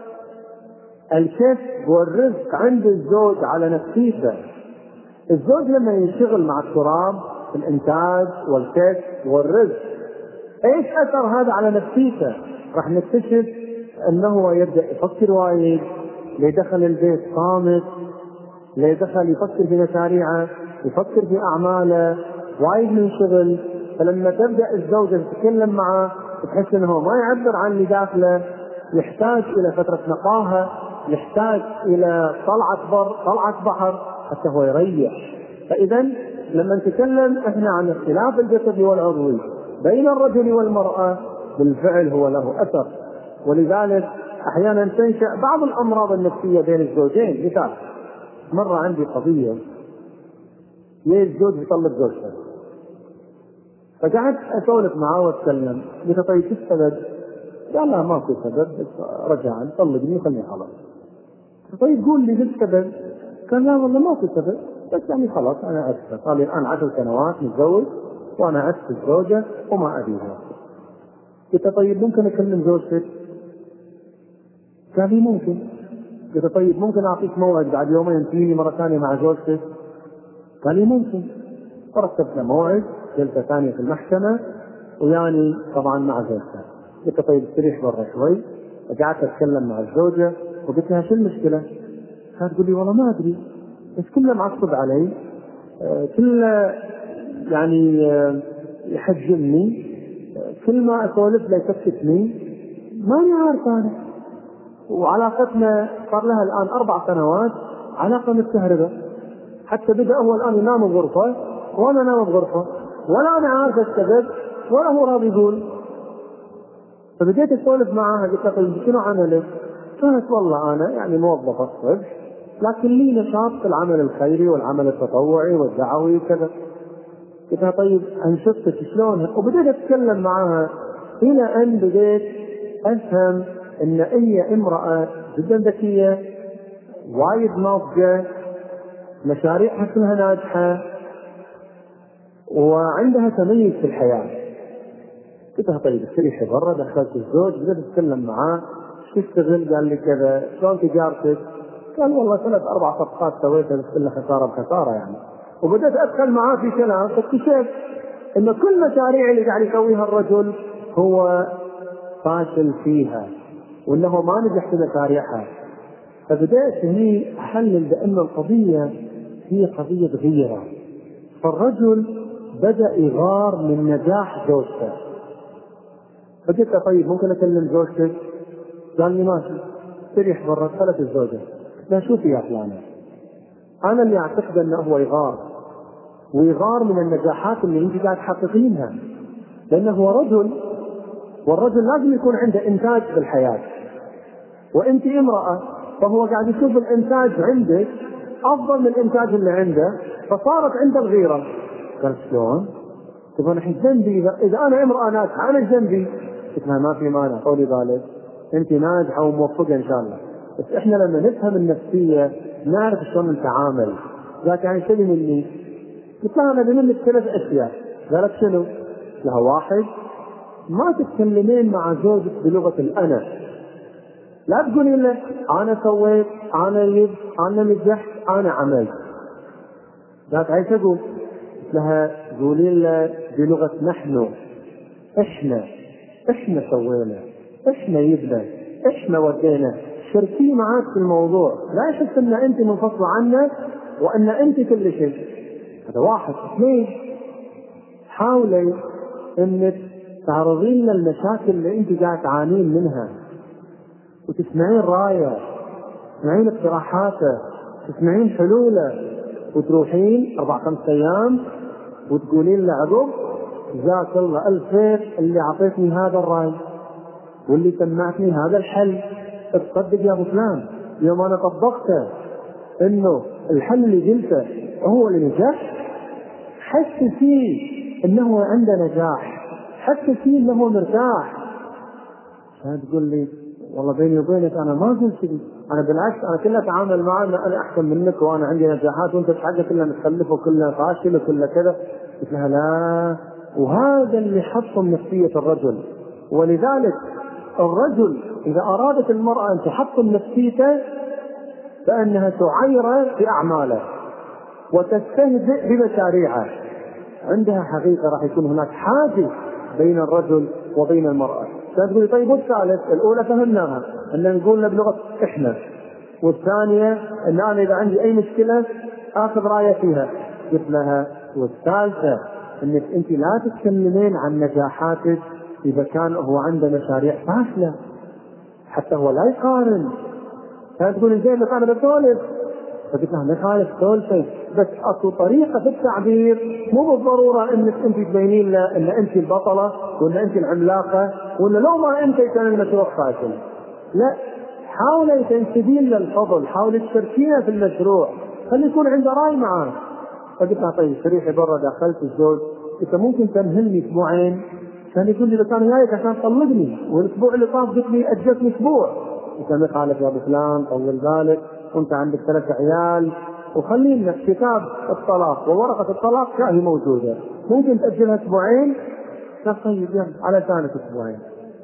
الكسب والرزق عند الزوج على نفسيته؟ الزوج لما ينشغل مع التراب في الإنتاج والكسب والرزق إيش أثر هذا على نفسيته؟ راح نكتشف أنه يبدأ يفكر وايد، ليدخل البيت صامت، ليدخل يفكر في مشاريعه، يفكر في أعماله، وايد من شغل. فلما تبدأ الزوجة تتكلم معه تحس أنه ما يعبر عن اللي داخله، يحتاج إلى فترة نقاهة، يحتاج إلى طلعة بر طلعة بحر حتى هو يريح. فإذا لما نتكلم إحنا عن اختلاف الجسد والعضوي بين الرجل والمرأة بالفعل هو له أثر، ولذلك أحيانا تنشأ بعض الأمراض النفسية بين الزوجين. مثال، مرة عندي قضية ليه الزوج يطلق زوجته، فقعدت أسولف معاه وأتكلم، قلت طيب شو السبب؟ قال لا ما في سبب، بس رجع طلقني وخلني خلاص. طيب قول لي شو السبب؟ قال لا والله ما في سبب، بس يعني خلاص أنا أسفة، صار لي الآن عشر سنوات متزوج وأنا أسف الزوجة وما أبيها. قلت طيب ممكن أكلم زوجتك؟ قال لي ممكن. قلت طيب ممكن أعطيك موعد بعد يومين تجيني مرة ثانية مع زوجتك؟ قال لي ممكن. فرتبنا موعد جلسة ثانية في المحكمة ويعني طبعا مع زوجته. قلت طيب استريح برا شوي. قعدت أتكلم مع الزوجة وقلت لها شو المشكلة؟ كانت تقول لي والله ما أدري، بس كله معصب علي، آه كله يعني آه يحجمني، آه كل ما أسولف له يسكتني، ماني عارف أنا. وعلاقتنا صار لها الآن أربع سنوات علاقة متكهربة، حتى بدأ هو الآن ينام بغرفة وأنا أنام بغرفة، ولا أنا عارف السبب ولا هو راضي يقول. فبديت أسولف معها، قلت لها شنو عملك؟ قالت والله أنا يعني موظفة الصبح لكن لي نشاط في العمل الخيري والعمل التطوعي والدعوي وكذا. قلت لها طيب أنشطتك شلونها؟ وبديت أتكلم معها إلى أن بديت أفهم أن هي امرأة جدا ذكية، وايد ناضجة، مشاريعها كلها ناجحة وعندها تميز في الحياة. قلت لها طيب استريحي برا. دخلت الزوج بدأت أتكلم معاه، شو تشتغل؟ قال لي كذا. شلون تجارتك؟ قال والله ثلاث أربع صفقات سويتها بس كلها خسارة بخسارة يعني. وبدأت أدخل معاه في كلام، فاكتشفت إن كل مشاريع اللي قاعد يسويها الرجل هو فاشل فيها وإنه ما نجح في مشاريعها. فبدأت هني أحلل بأن القضية هي قضية غيرة. فالرجل بدأ يغار من نجاح زوجته. فقلت له طيب ممكن أكلم زوجتك؟ قال لي ماشي. استريح برا. دخلت الزوجة، لا شوفي يا فلانة، أنا اللي أعتقد أنه هو يغار، ويغار من النجاحات اللي أنت قاعد تحققينها، لأنه هو رجل، والرجل لازم يكون عنده إنتاج في الحياة، وأنت امرأة، فهو قاعد يشوف الإنتاج عندك أفضل من الإنتاج اللي عنده، فصارت عنده الغيرة. قال شلون؟ طيب أنا حين ذنبي إذا أنا امرأة ناجحة، أنا ذنبي؟ قلت لها ما في مانع، طولي بالك، أنت ناجحة وموفقة إن شاء الله، بس إحنا لما نفهم النفسية نعرف شلون نتعامل. قالت يعني شو مني؟ قلت لها أنا بمنك ثلاث أشياء. قالت شنو؟ قلت لها واحد، ما تتكلمين مع زوجك بلغة الأنا، لا تقولي له أنا سويت، أنا جبت، أنا نجحت، أنا عملت. ذات عايز تقول قلت لها قولي له بلغة نحن، إحنا إحنا سوينا، إحنا يبنا، إحنا ودينا. شركي معاك في الموضوع، لا يحس أن أنت منفصلة عنه وأن أنت كل شيء. هذا واحد. اثنين، حاولي أنك تعرضين لنا المشاكل اللي أنت قاعد تعانين منها وتسمعين رأيه، تسمعين اقتراحاته، تسمعين حلوله، وتروحين أربع خمس أيام وتقولين له عقب جزاك الله ألف خير اللي عطيتني هذا الرأي واللي سمعتني هذا الحل. تصدق يا أبو فلان يوم أنا طبقته إنه الحل اللي قلته هو اللي نجح، حس فيه إنه عنده نجاح، حس فيه إنه مرتاح. عشان تقول لي والله بيني وبينك أنا ما قلت كذي، أنا بالعكس أنا كلها أتعامل معه أنا أحسن منك وأنا عندي نجاحات وأنت بحاجة كلها متخلف وكلها فاشل وكلها كذا. قلت لها لا، وهذا اللي حطم نفسية الرجل. ولذلك الرجل إذا أرادت المرأة أن تحطم نفسيته فإنها تعير في أعماله وتستهزئ بمشاريعه. عندها حقيقة راح يكون هناك حاجز بين الرجل وبين المرأة. تقولي طيب والثالث؟ الأولى فهمناها أن نقول له بلغة إحنا، والثانية أن أنا إذا عندي أي مشكلة آخذ رأية فيها. قلت لها والثالثة أنك أنت لا تتكلمين عن نجاحاتك إذا كان هو عنده مشاريع فاشلة حتى هو لا يقارن. كانت تقول زين بس أنا بسولف، فقلت لها ما خالف سولفي، بس أصل طريقة في التعبير مو بالضرورة أنك أنت تبينين له أن أنت البطلة وأن أنت العملاقة وأن لو ما أنت كان المشروع فاشل. لا، حاولي تنسبين للفضل، حاولي تشاركينه في المشروع، خلي يكون عنده رأي معاه. فقلت لها طيب شريحي برا دخلت الزوج، أنت ممكن تمهلني أسبوعين؟ كان يقول لي بس أنا جايك عشان تطلقني، والأسبوع اللي طاف قلت لي أجلتني أسبوع. أنت ما خالف يا أبو فلان، طول بالك وأنت عندك ثلاث عيال، وخلينا كتاب الطلاق وورقة الطلاق هي موجودة، ممكن تأجلها أسبوعين؟ طيب يلا على ثانك أسبوعين.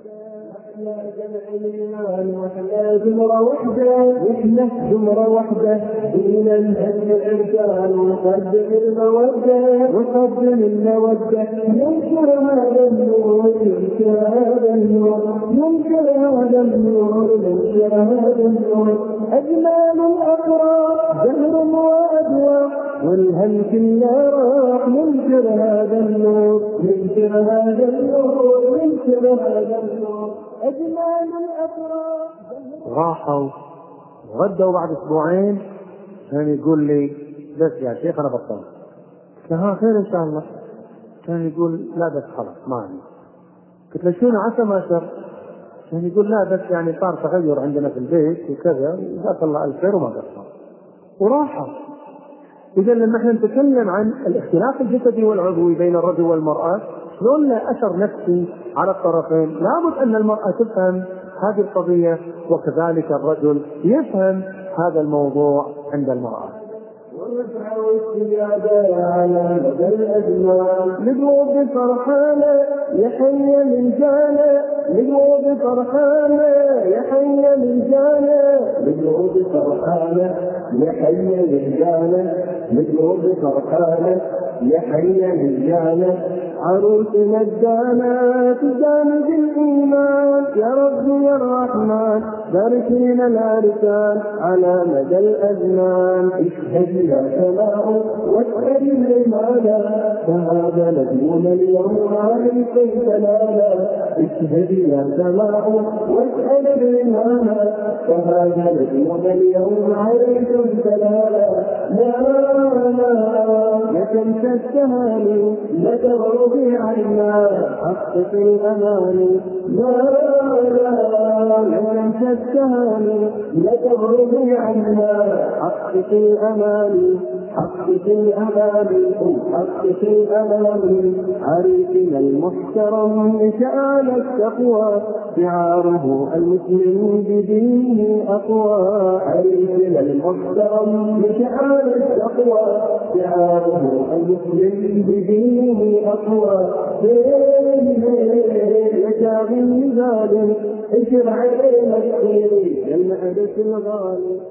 وإحنا جمرة وحدة، إحنا جمرة وحدة، دين الهدم الإرسال وقدم المودة وقدم المودة. ينكر هذا النور، ينكر هذا النور، ينكر هذا النور، ينكر هذا النور. أجمال الأقرار زهر وأدوار، والهم في النار ينكر هذا النور، ينكر هذا النور، ينكر هذا النور. أجمال الأقرار. راحوا غدوا بعد أسبوعين كان يقول لي بس يا شيخ أنا بطلت. قلت له خير إن شاء الله. كان يقول لا بس خلاص ما عندي. قلت له شنو عسى ما شر؟ كان يقول لا بس يعني صار تغير عندنا في البيت وكذا، جزاك الله ألف خير وما قصر وراحوا. إذا لما احنا نتكلم عن الاختلاف الجسدي والعضوي بين الرجل والمرأة شلون له أثر نفسي على الطرفين، لابد أن المرأة تفهم هذه القضية وكذلك الرجل يفهم هذا الموضوع عند المرأة. ونفع السيادة على مدى الأزمان، نجوى بفرحانة يحيى من جانا، نجوى بفرحانة يحيى من جانا، نجوى بفرحانة يحيى من جانا، نجوى بفرحانة يحيى من جانا. عروسنا الجانا تجانب الإيمان، يا رب يا الرحمن بارك لنا العرسان على مدى الأزمان. اشهد يا سماء واسأل الرمالا، فهذا نجمنا اليوم عليك الدلالا. اشهد يا سماء واسأل الرمالا، فهذا نجمنا اليوم عليك الدلالا. لا لا يا شمس التهاني لك الربيع عنا، حقق الأماني. لا لا يا شمس التهاني لك الربيع عنا، حقق الأماني، حقق الأماني، حقق الأماني. عريسنا المحترم شأن التقوى، شعاره المسلم بدينه أقوى. عريسنا المحترم شأن التقوى، شعاره المسلم بدينه أقوى. يجابي ظالم اشر علينا الخير يا أنس الغالي.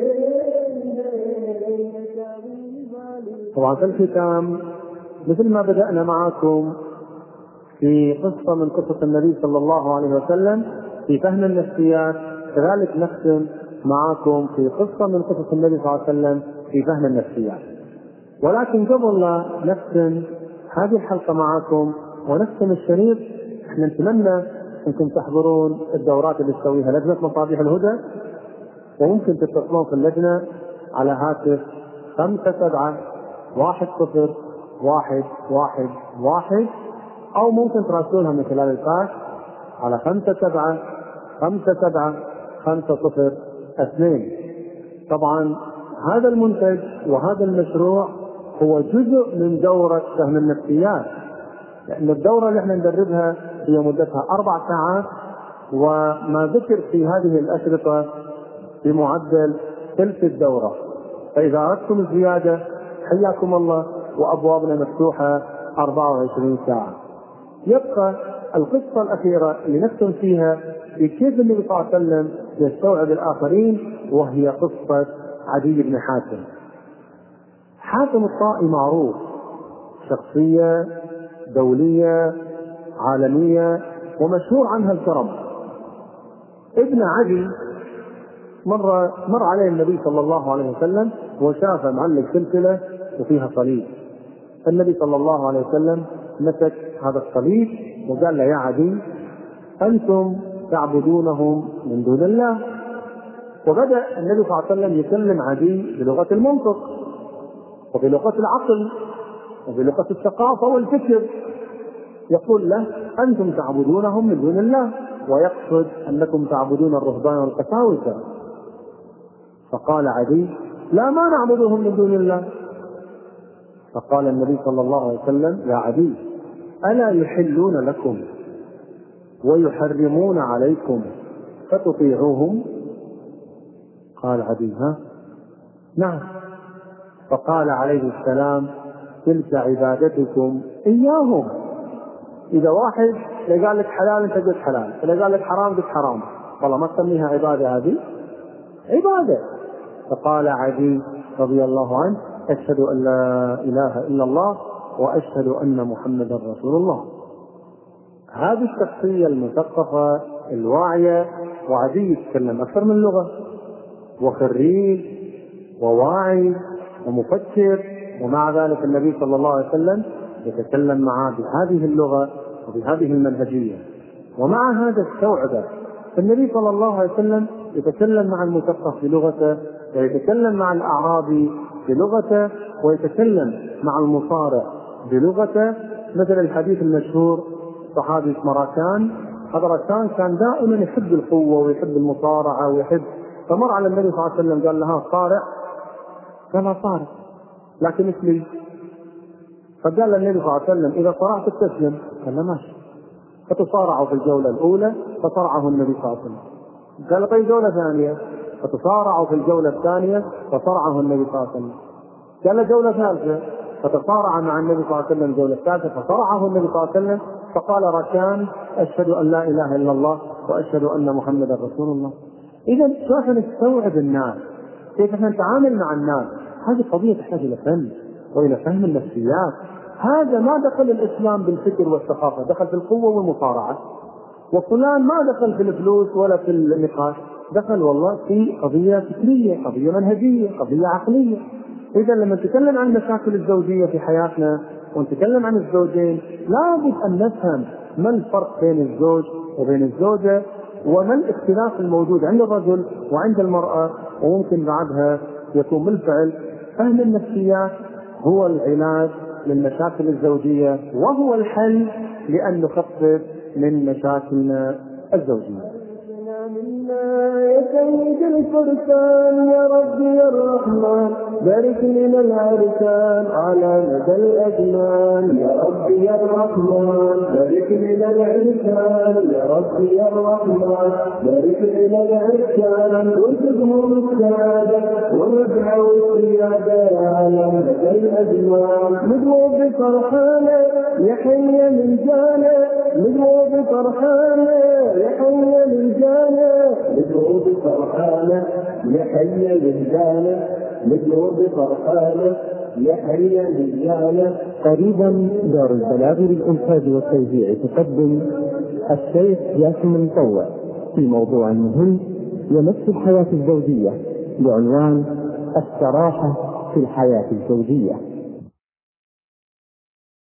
طبعا في الختام مثل ما بدأنا معكم في قصة من قصص النبي صلى الله عليه وسلم في فهم النفسيات، كذلك نختم معكم في قصة من قصص النبي صلى الله عليه وسلم في فهم النفسيات. ولكن قبل لا نختم هذه الحلقة معكم ونختم الشريط، احنا نتمنى انكم تحضرون الدورات اللي تسويها لجنة مصابيح الهدى، وممكن تتصلون في اللجنة على هاتف خمسة سبعة واحد صفر واحد واحد واحد، أو ممكن تراسلونها من خلال الفاكس على خمسة سبعة خمسة سبعة خمسة صفر اثنين. طبعا هذا المنتج وهذا المشروع هو جزء من دورة فهم النفسيات، لأن الدورة اللي احنا ندربها هي مدتها أربع ساعات، وما ذكر في هذه الأشرطة بمعدل ثلث الدورة. فإذا أردتم الزيادة حياكم الله، وأبوابنا مفتوحة أربعة وعشرين ساعة. يبقى القصة الأخيرة اللي نختم فيها في كيف النبي صلى الله عليه وسلم يستوعب الآخرين، وهي قصة عدي بن حاتم. حاتم الطائي معروف، شخصية دولية عالمية ومشهور عنها الكرم. ابن عدي مر مر عليه النبي صلى الله عليه وسلم وشاف معلق سلسلة وفيها صليب. النبي صلى الله عليه وسلم مسك هذا الصليب وقال له: يا عدي، أنتم تعبدونهم من دون الله. وبدأ النبي صلى الله عليه وسلم يكلم عدي بلغة المنطق وبلغة العقل وبلغة الثقافة والفكر، يقول له: أنتم تعبدونهم من دون الله، ويقصد أنكم تعبدون الرهبان والقساوسة. فقال عدي: لا، ما نعبدهم من دون الله. فقال النبي صلى الله عليه وسلم: يا عدي، ألا يحلون لكم ويحرمون عليكم فتطيعوهم؟ قال عدي: ها نعم. فقال عليه السلام: تلك عبادتكم إياهم. إذا واحد قال لك حلال أنت قلت حلال، إذا قال لك حرام قلت حرام، والله ما تسميها عبادة، هذه عبادة. فقال عدي رضي الله عنه: أشهد أن لا إله إلا الله وأشهد أن محمدا رسول الله. هذه الشخصية المثقفة الواعية، وعدي يتكلم أكثر من لغة، وخريج وواعي ومفكر، ومع ذلك النبي صلى الله عليه وسلم يتكلم معه بهذه اللغة وبهذه المنهجية. ومع هذا استوعب النبي صلى الله عليه وسلم يتكلم مع المثقف بلغته، ويتكلم مع الأعرابي بلغته، ويتكلم مع المصارع بلغته. مثل الحديث المشهور صحابي اسمه راكان. هذا راكان كان دائما يحب القوة ويحب المصارعة ويحب، فمر على النبي صلى الله عليه وسلم قال له: صارع؟ قال: صارع لكن مثلي. فقال النبي صلى الله عليه وسلم: إذا صرعت تسلم. قال: ماشي. فتصارعوا في الجولة الأولى فصرعه النبي صلى الله عليه وسلم. قال: طيب جولة ثانية. فتصارعوا في الجولة الثانية فصرعه النبي صلى الله عليه وسلم. قال: جولة ثالثة. فتصارع مع النبي صلى الله عليه وسلم الجولة الثالثة فصرعه النبي صلى الله عليه وسلم. فقال ركان: أشهد أن لا إله إلا الله وأشهد أن محمدا رسول الله. إذا كيف نستوعب الناس؟ كيف نتعامل مع الناس؟ هذه قضية تحتاج إلى فهم وإلى فهم النفسيات. هذا ما دخل الإسلام بالفكر والثقافة، دخل في القوة والمصارعة. وفلان ما دخل في الفلوس ولا في النقاش، دخل والله في قضية فكرية، قضية منهجية، قضية عقلية. إذا لما نتكلم عن المشاكل الزوجية في حياتنا ونتكلم عن الزوجين، لابد أن نفهم ما الفرق بين الزوج وبين الزوجة، وما الاختلاف الموجود عند الرجل وعند المرأة، وممكن بعدها يكون بالفعل فهم النفسيات هو العلاج للمشاكل الزوجية، وهو الحل لأن نخفف من مشاكلنا الزوجية. يا سيد الفرسان يا ربي يا الرحمن، بارك لنا العرسان على مدى الأزمان. يا ربي يا الرحمن، بارك لنا العرسان. يا ربي يا الرحمن، بارك لنا العرسان. وارزقهم السعادة والربح والسيادة على مدى الأزمان. ندعو بفرحانة يا حي من جانا، لجروب فرحانة يحيى للجانة لجروب فرحانة يحيى للجانة لجروب فرحانة يحيى للجانة. قريبا دار البلاغ للإنتاج والتوزيع تقدم الشيخ ياسم المطوع في موضوع مهم يمس الحياة الزوجية بعنوان الصراحة في الحياة الزوجية.